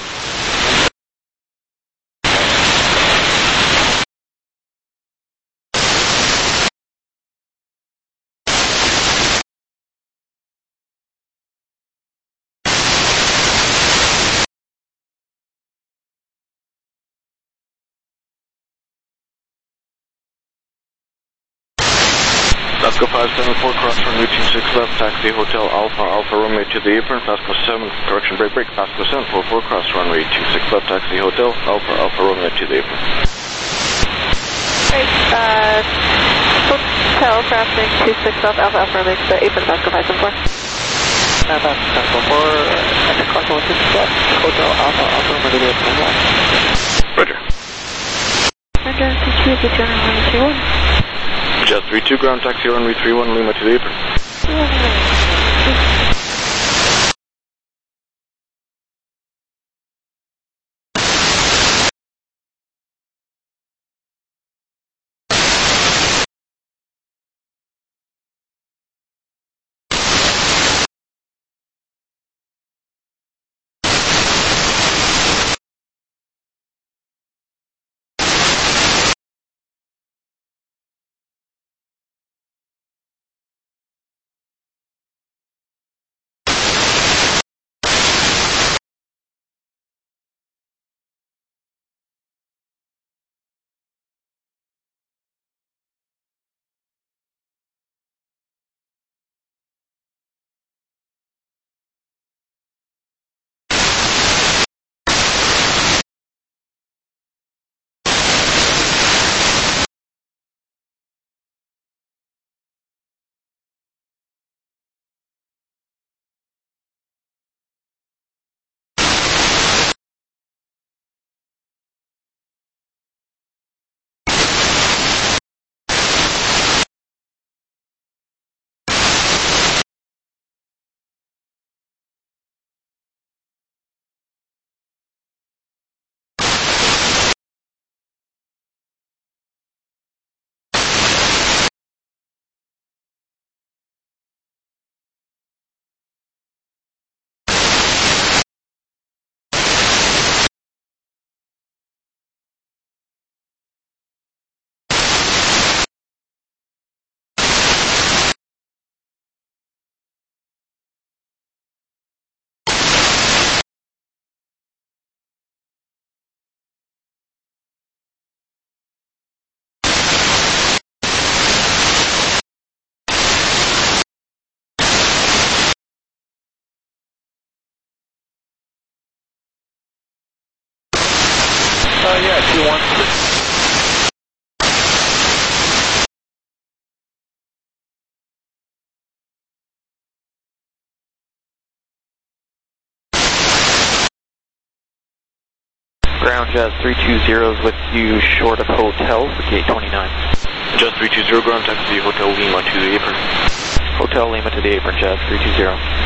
Pasco 574, cross runway 26 left, taxi Hotel Alpha, Alpha runway to the apron, Pasco 7, correction, break, Pasco 744, cross runway 26 left, taxi Hotel Alpha, Alpha runway to the apron. Right, hotel crossing 26 left, Alpha, Alpha runway to the apron, Pasco 574. Pasco 744, exit crossing 26 left, Hotel Alpha, Alpha runway to the apron. Roger. Roger, CQ, get your runway 31. Just 32, ground taxi runway 31, Lima to the apron. Ground Jazz 320 is with you short of hotel for gate 29. Jazz 320, ground taxi Hotel Lima to the apron. Hotel Lima to the apron, Jazz 320.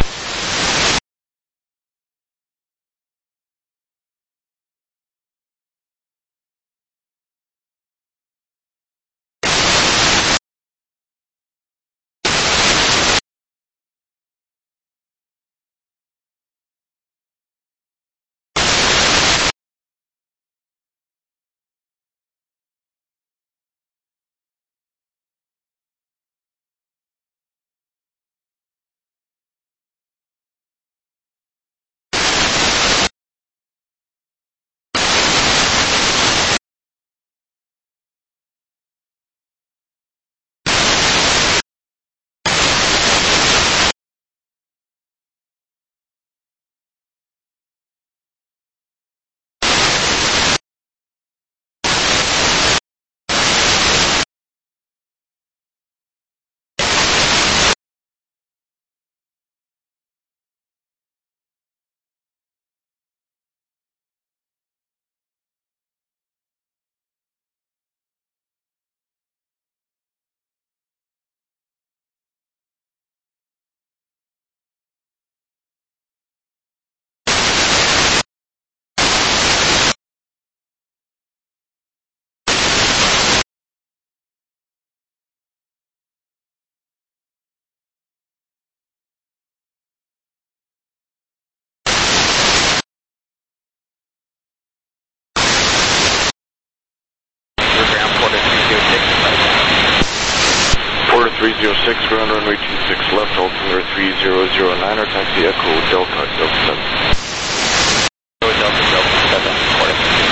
Porter 306, ground runway 26 left, altimeter 3009, or taxi Echo Delta Delta 7. Delta Delta 7, Porter.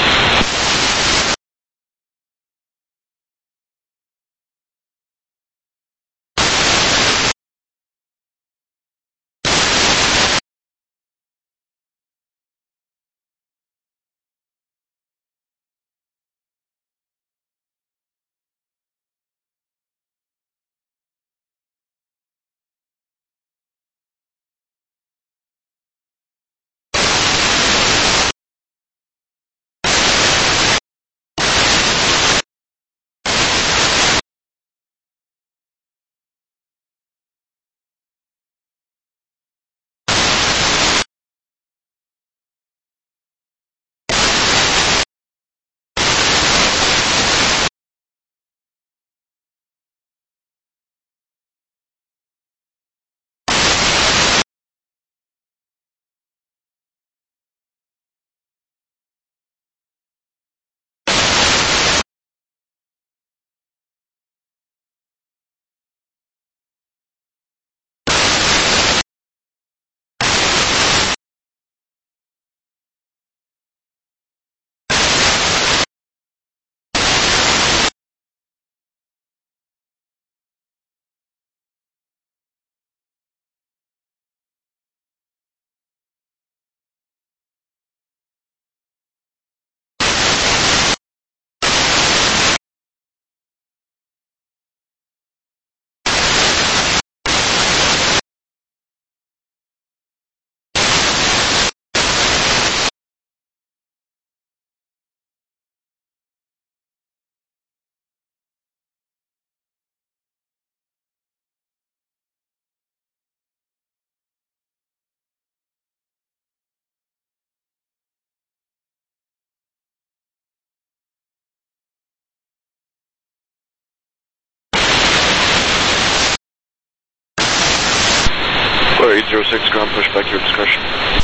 Porter 806, ground push back your discretion.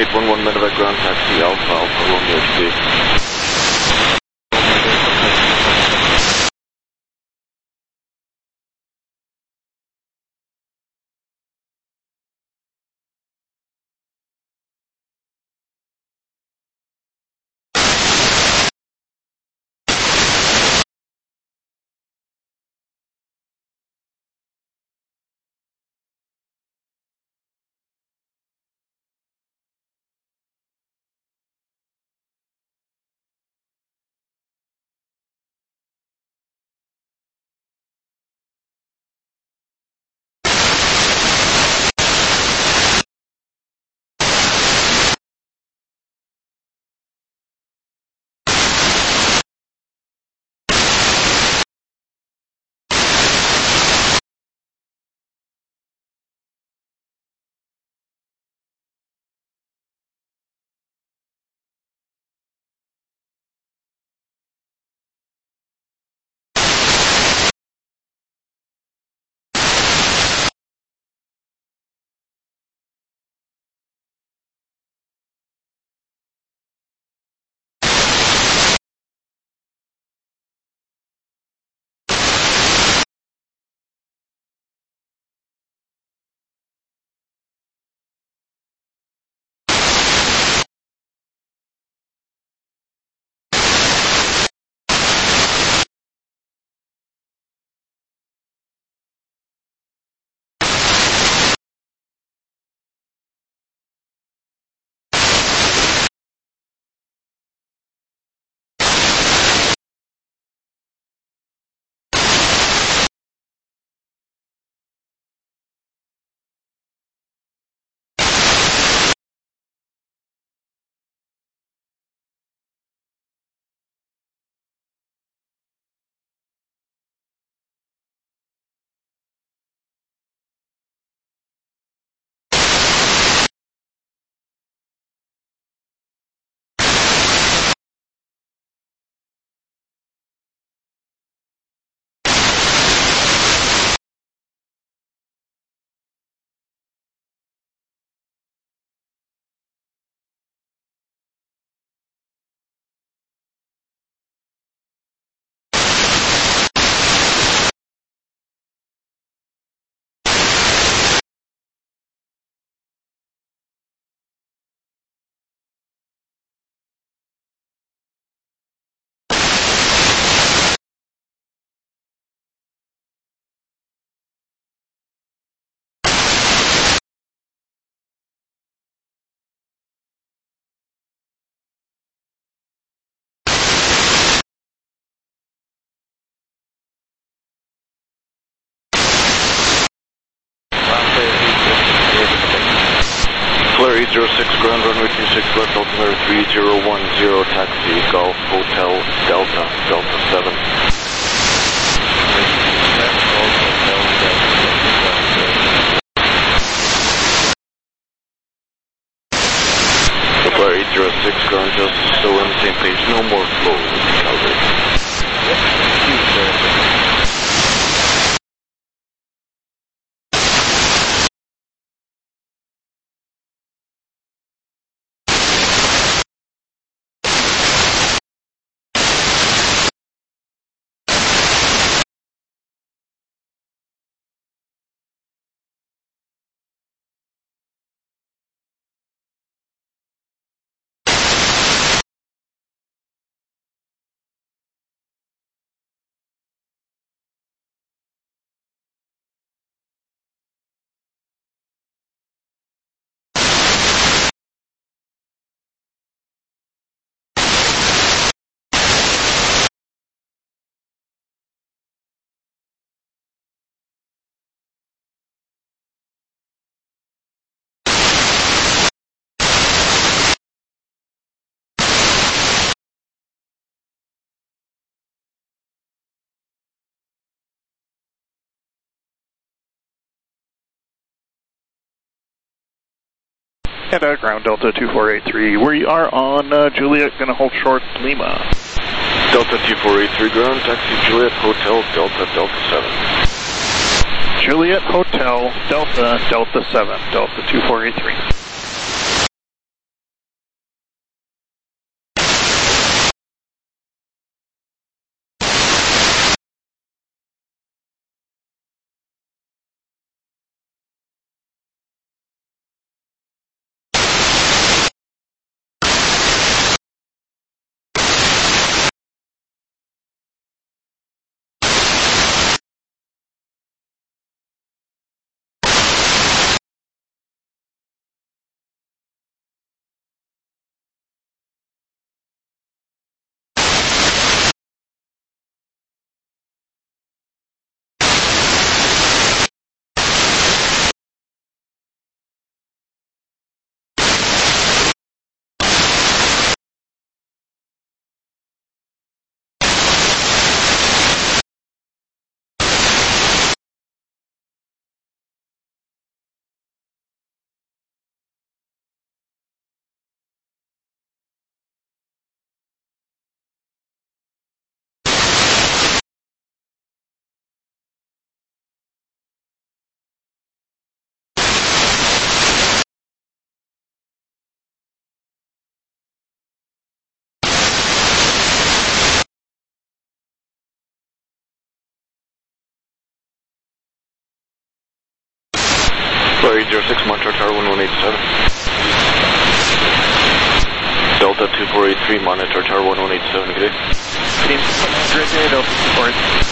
811 medevac ground taxi Alpha Alpha Romeo today. Flare 806 ground runway 26 left altimeter 3010 taxi Golf Hotel Delta Delta 7. Flare 806 ground just still on the same page, no more flow with the Calgary. And ground Delta 2483. We are on Juliet, going to hold short Lima. Delta 2483 ground, taxi Juliet Hotel Delta Delta 7. Juliet Hotel Delta Delta 7, Delta 2483. 306, monitor tower 1187. Delta 2483, monitor tower 1187, good day. Team 100, Delta 2483.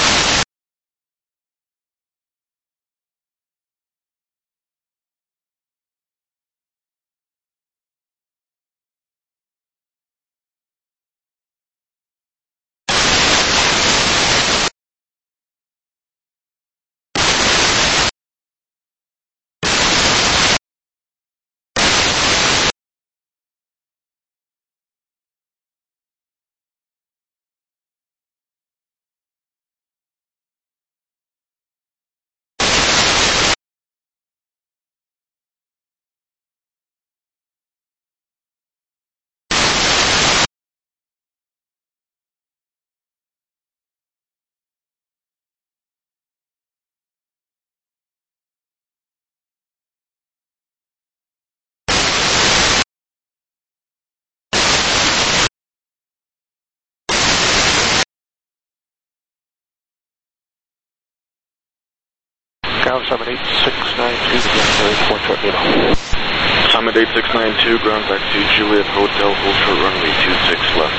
Ground Summit 8692, hold short middle. Summit 8692, ground taxi Juliet Hotel, hold short runway 26 left.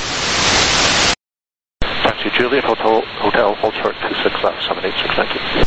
Taxi Juliet Hotel, hold short 26 left, Summit 8692.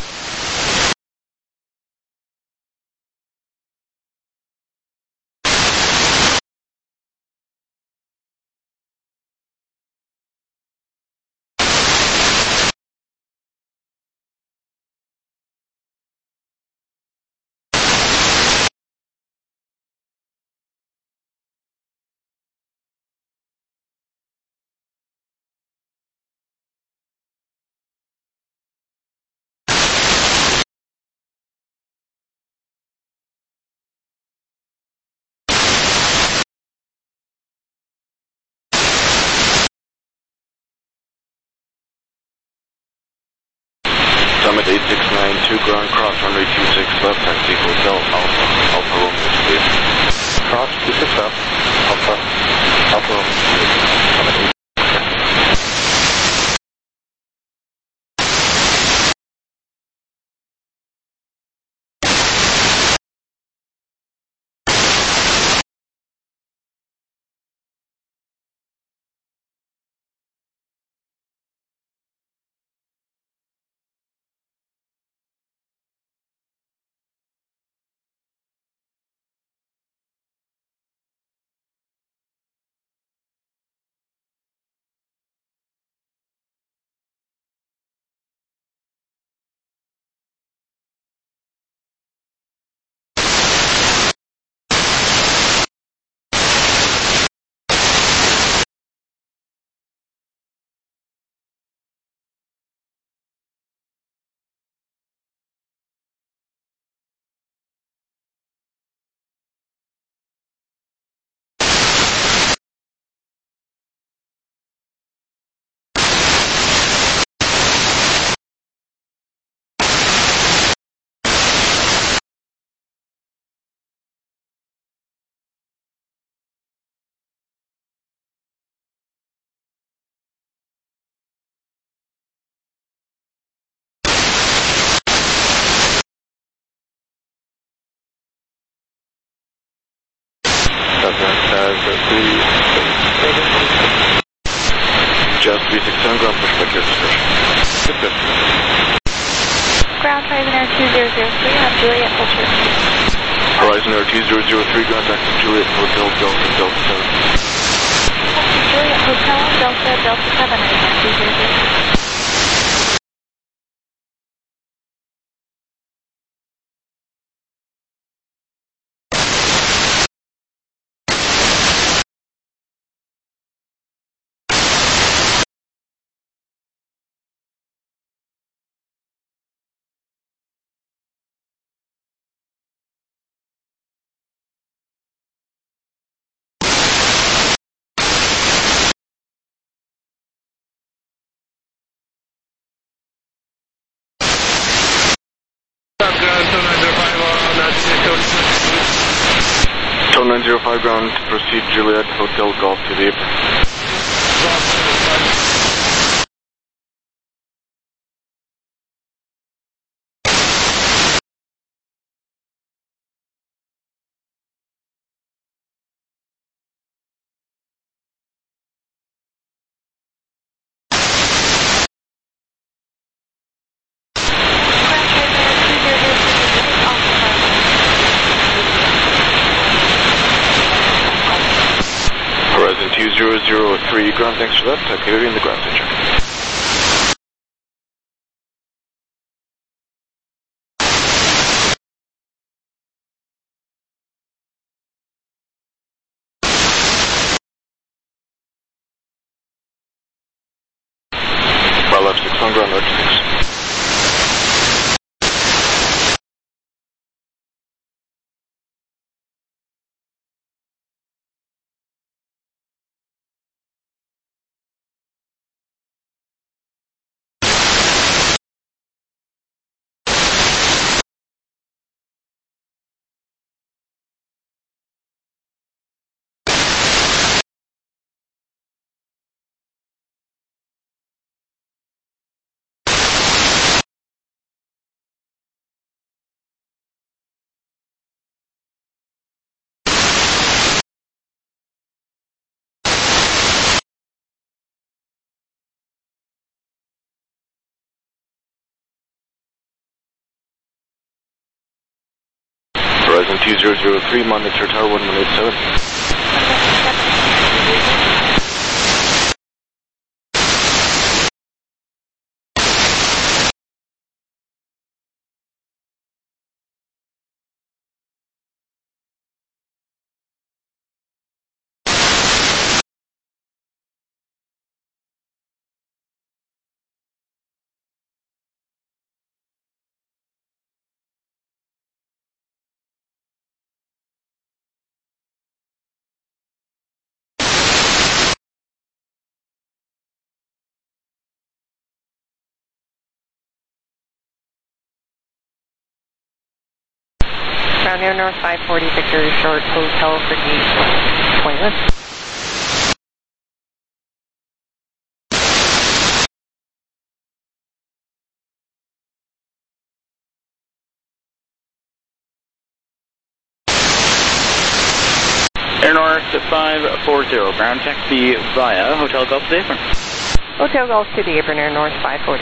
Summit 8692, ground cross runway 26 left, taxi Hotel Alpha Romeo Space. Cross 26 left, Alpha Romeo Space, Summit 8692. Just 367, ground perspective discussion. Ground Horizon Air 2003 on Juliet Hotel. Horizon Air 2003, ground taxi Juliet Hotel, Delta 7. Juliet Hotel, Delta 7, Horizon 200. Tone 905, ground, proceed Juliet Hotel Golf to the apron. 7003, ground thanks for that. Activity in the ground station. Left 6 on ground, right 6. Horizon 2003, monitor tower 1187. Ground Air North 540, Victor Short, Hotel for gate 21. Air North 540, ground taxi via Hotel Golf to the apron. Hotel Golf to the apron, Air North 540.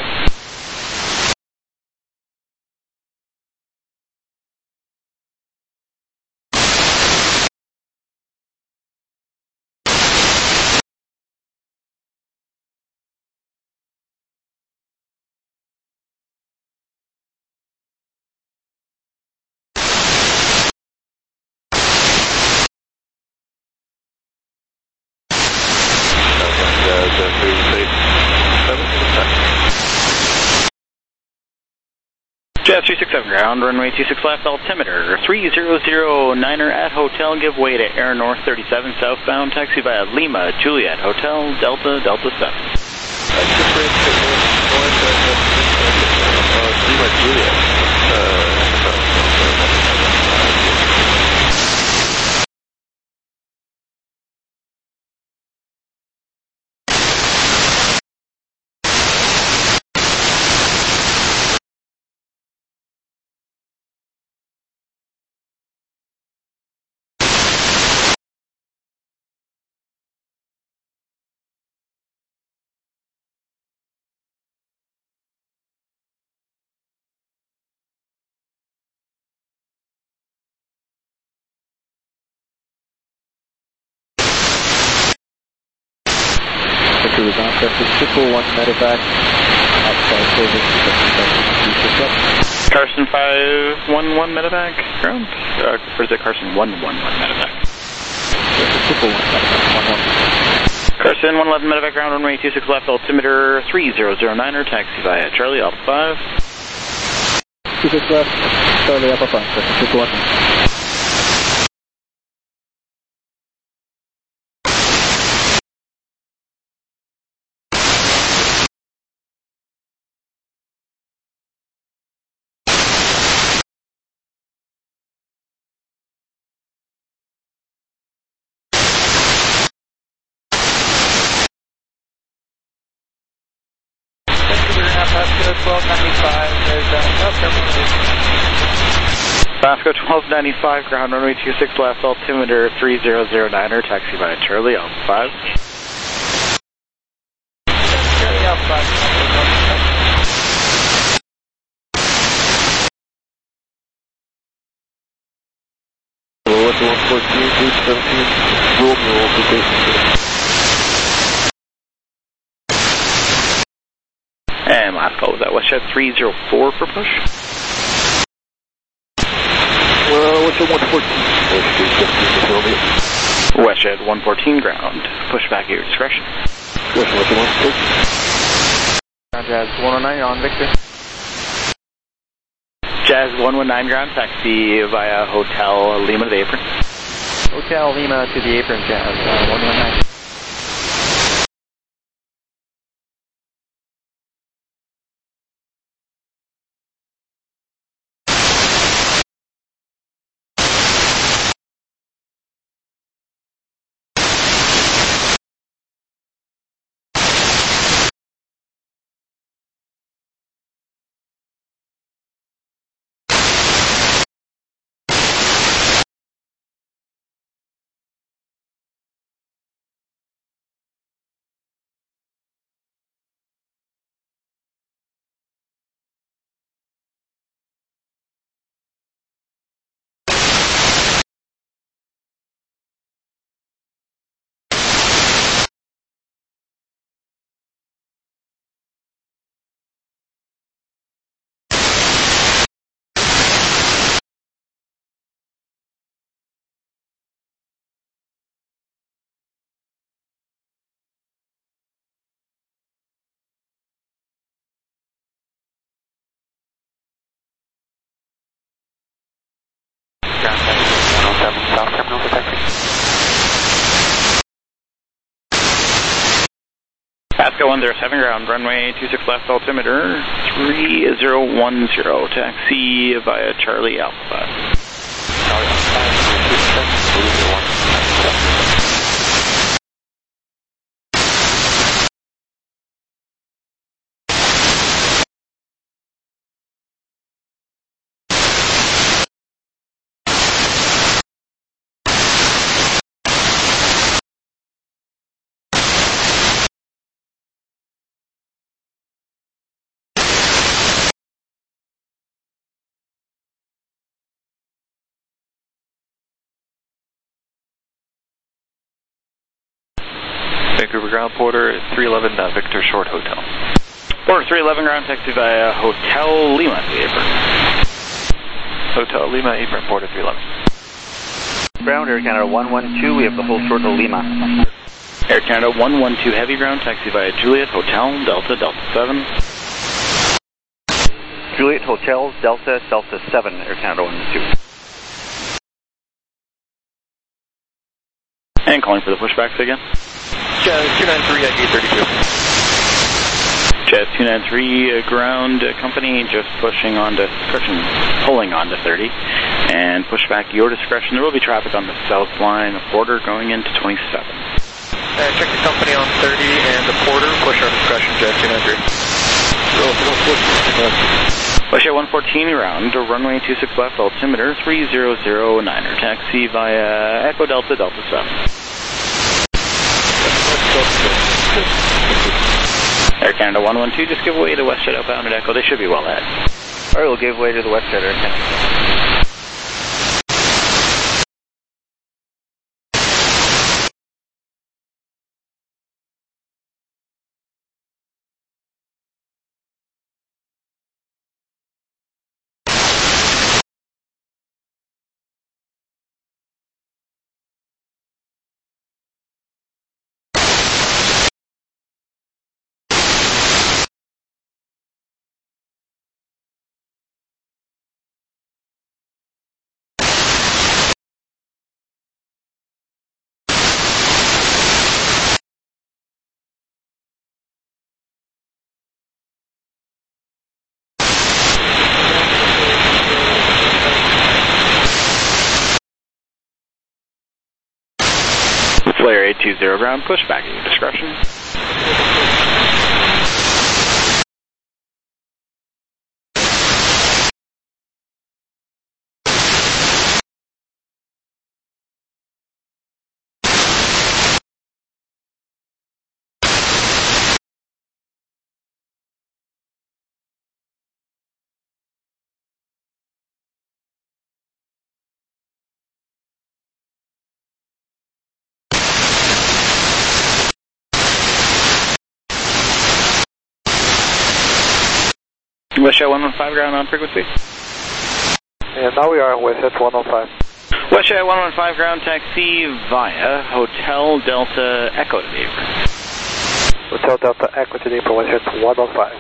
Jazz 367 ground, runway 26 left, altimeter 3009er at hotel, give way to Air North 37 southbound, taxi via Lima, Juliet, Hotel, Delta, Delta 7. Lima, Juliet. To the concept is 601 medevac outside service. Carson 511 medevac ground? Or is it Carson 111 medevac? 601 medevac, 111. Carson 111 medevac ground, runway 26 left, altimeter 3009er, taxi via Charlie Alpha 5. 26 left, Charlie Alpha 5, 611. Vasco 1295, ground runway 26 left, altimeter 3009er, taxi via Charlie Alpha 5. Charlie Alpha 5. Hello, 114, 17, Romeo, And last call was at WestJet 304 for push. WestJet 114. WestJet 114 ground. Push back at your discretion. WestJet 114. Jazz 119 on Victor. Jazz 119 ground, taxi via Hotel Lima to the apron. Hotel Lima to the apron, Jazz 119. Pasco 107 ground, runway 26 left, altimeter 3010, taxi via Charlie Alpha. Charlie Alpha 301. Vancouver ground, Porter 311 Victor Short Hotel. Porter 311 ground, taxi via Hotel Lima to the apron. Hotel Lima, apron, Porter 311. Ground, Air Canada 112, we have the whole short of Lima. Air Canada 112 heavy ground, taxi via Juliet Hotel, Delta, Delta 7. Juliet Hotel, Delta, Delta 7, Air Canada 112. And calling for the pushbacks again. Jazz 293 at gate 32. Jazz 293 ground, company just pushing on to discretion, pulling on to 30. And push back your discretion. There will be traffic on the south line, the Porter going into 27. Check the company on 30 and the Porter, push our discretion, Jazz 293. WestJet 114 ground, runway 26 left, altimeter 3009er, taxi via Echo Delta, Delta 7. Air Canada 112, just give way to WestJet outbound at Echo. They should be well ahead. Alright, we'll give way to the WestJet Air Canada. Flare 820 ground, push back at your discretion. West 115 ground on frequency. And now we are on West 115. West 115 ground taxi via Hotel Delta Echo to the apron. Hotel Delta Echo to the apron, West 115.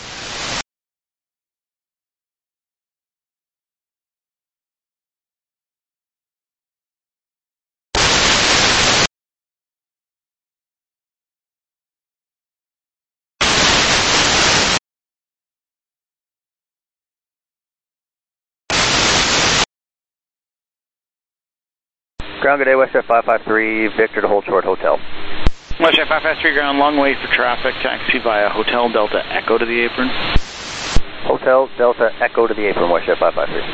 Ground, good day, West 553, Victor to hold short, Hotel. West 553 ground, long wait for traffic, taxi via Hotel Delta Echo to the apron. Hotel Delta Echo to the apron, West 553.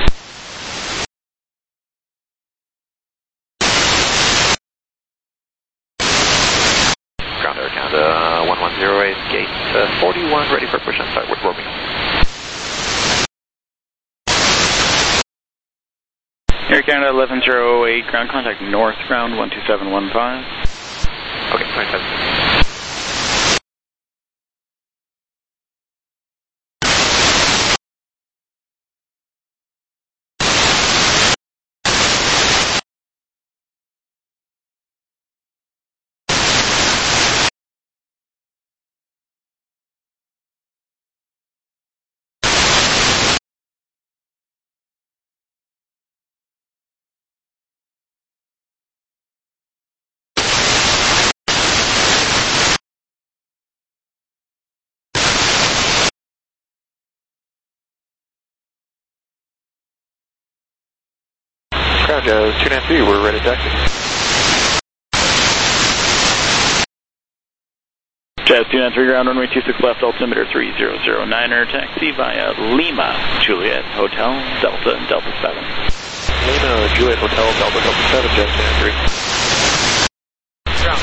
Ground Air Canada 1108, gate 41, ready for push and start with Romeo. Air Canada 1108, ground contact north ground 12715. Okay, 27. Ground, 293, we're ready to taxi. Jazz 293 ground, runway 26 left, altimeter 3009er, taxi via Lima, Juliet, Hotel, Delta, Delta 7. Lima, Juliet, Hotel, Delta, Delta 7, Jazz 293. Ground,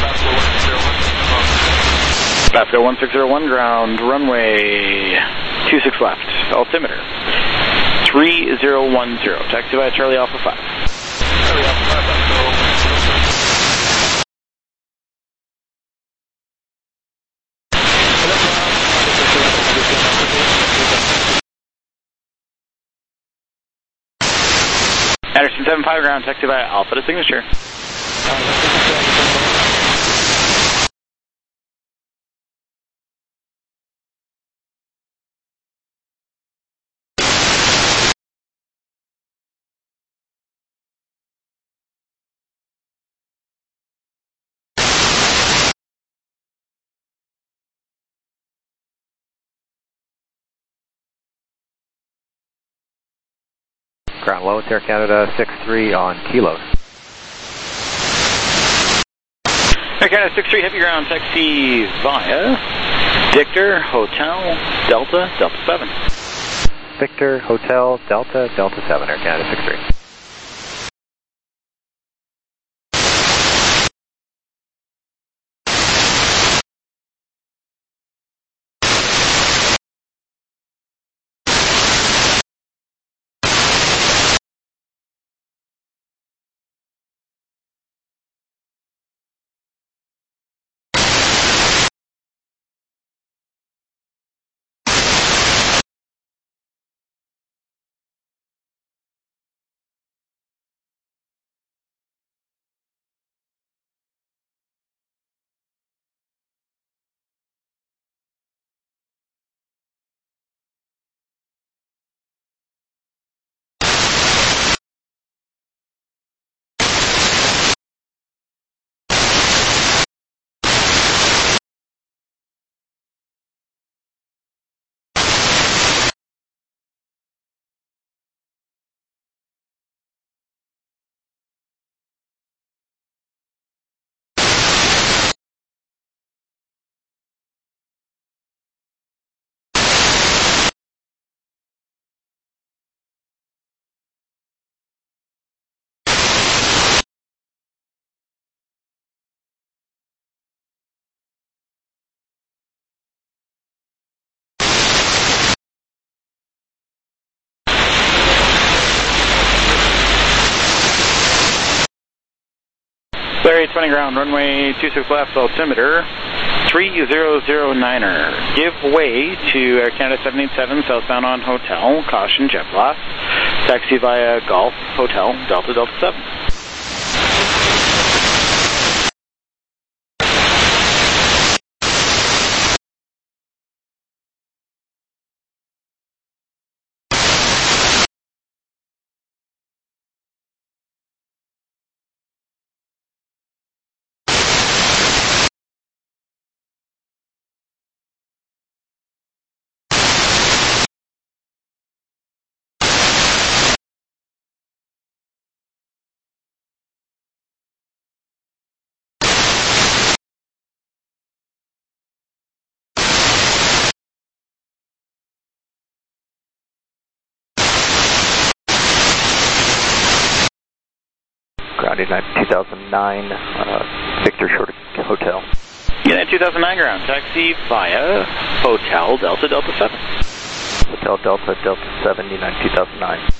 Pasco 1601 ground, runway 26 left, altimeter 3010, taxi via Charlie Alpha 5. Charlie Alpha 5, Anderson 75 ground, taxi via Alpha to signature. Ground low, Air Canada 63 on Kilo. Air Canada 63, heavy ground, taxi via Victor, Hotel, Delta, Delta 7. Victor, Hotel, Delta, Delta 7, Air Canada 63. Larry 20 ground, runway 26 left, altimeter 3009er. Give way to Air Canada 787 southbound on Hotel. Caution, jet blast. Taxi via Golf, Hotel, Delta, Delta 7. Ground United 2009, Victor Short Hotel. United 2009 ground, taxi via Hotel Delta Delta 7. Hotel Delta Delta 7, United 2009.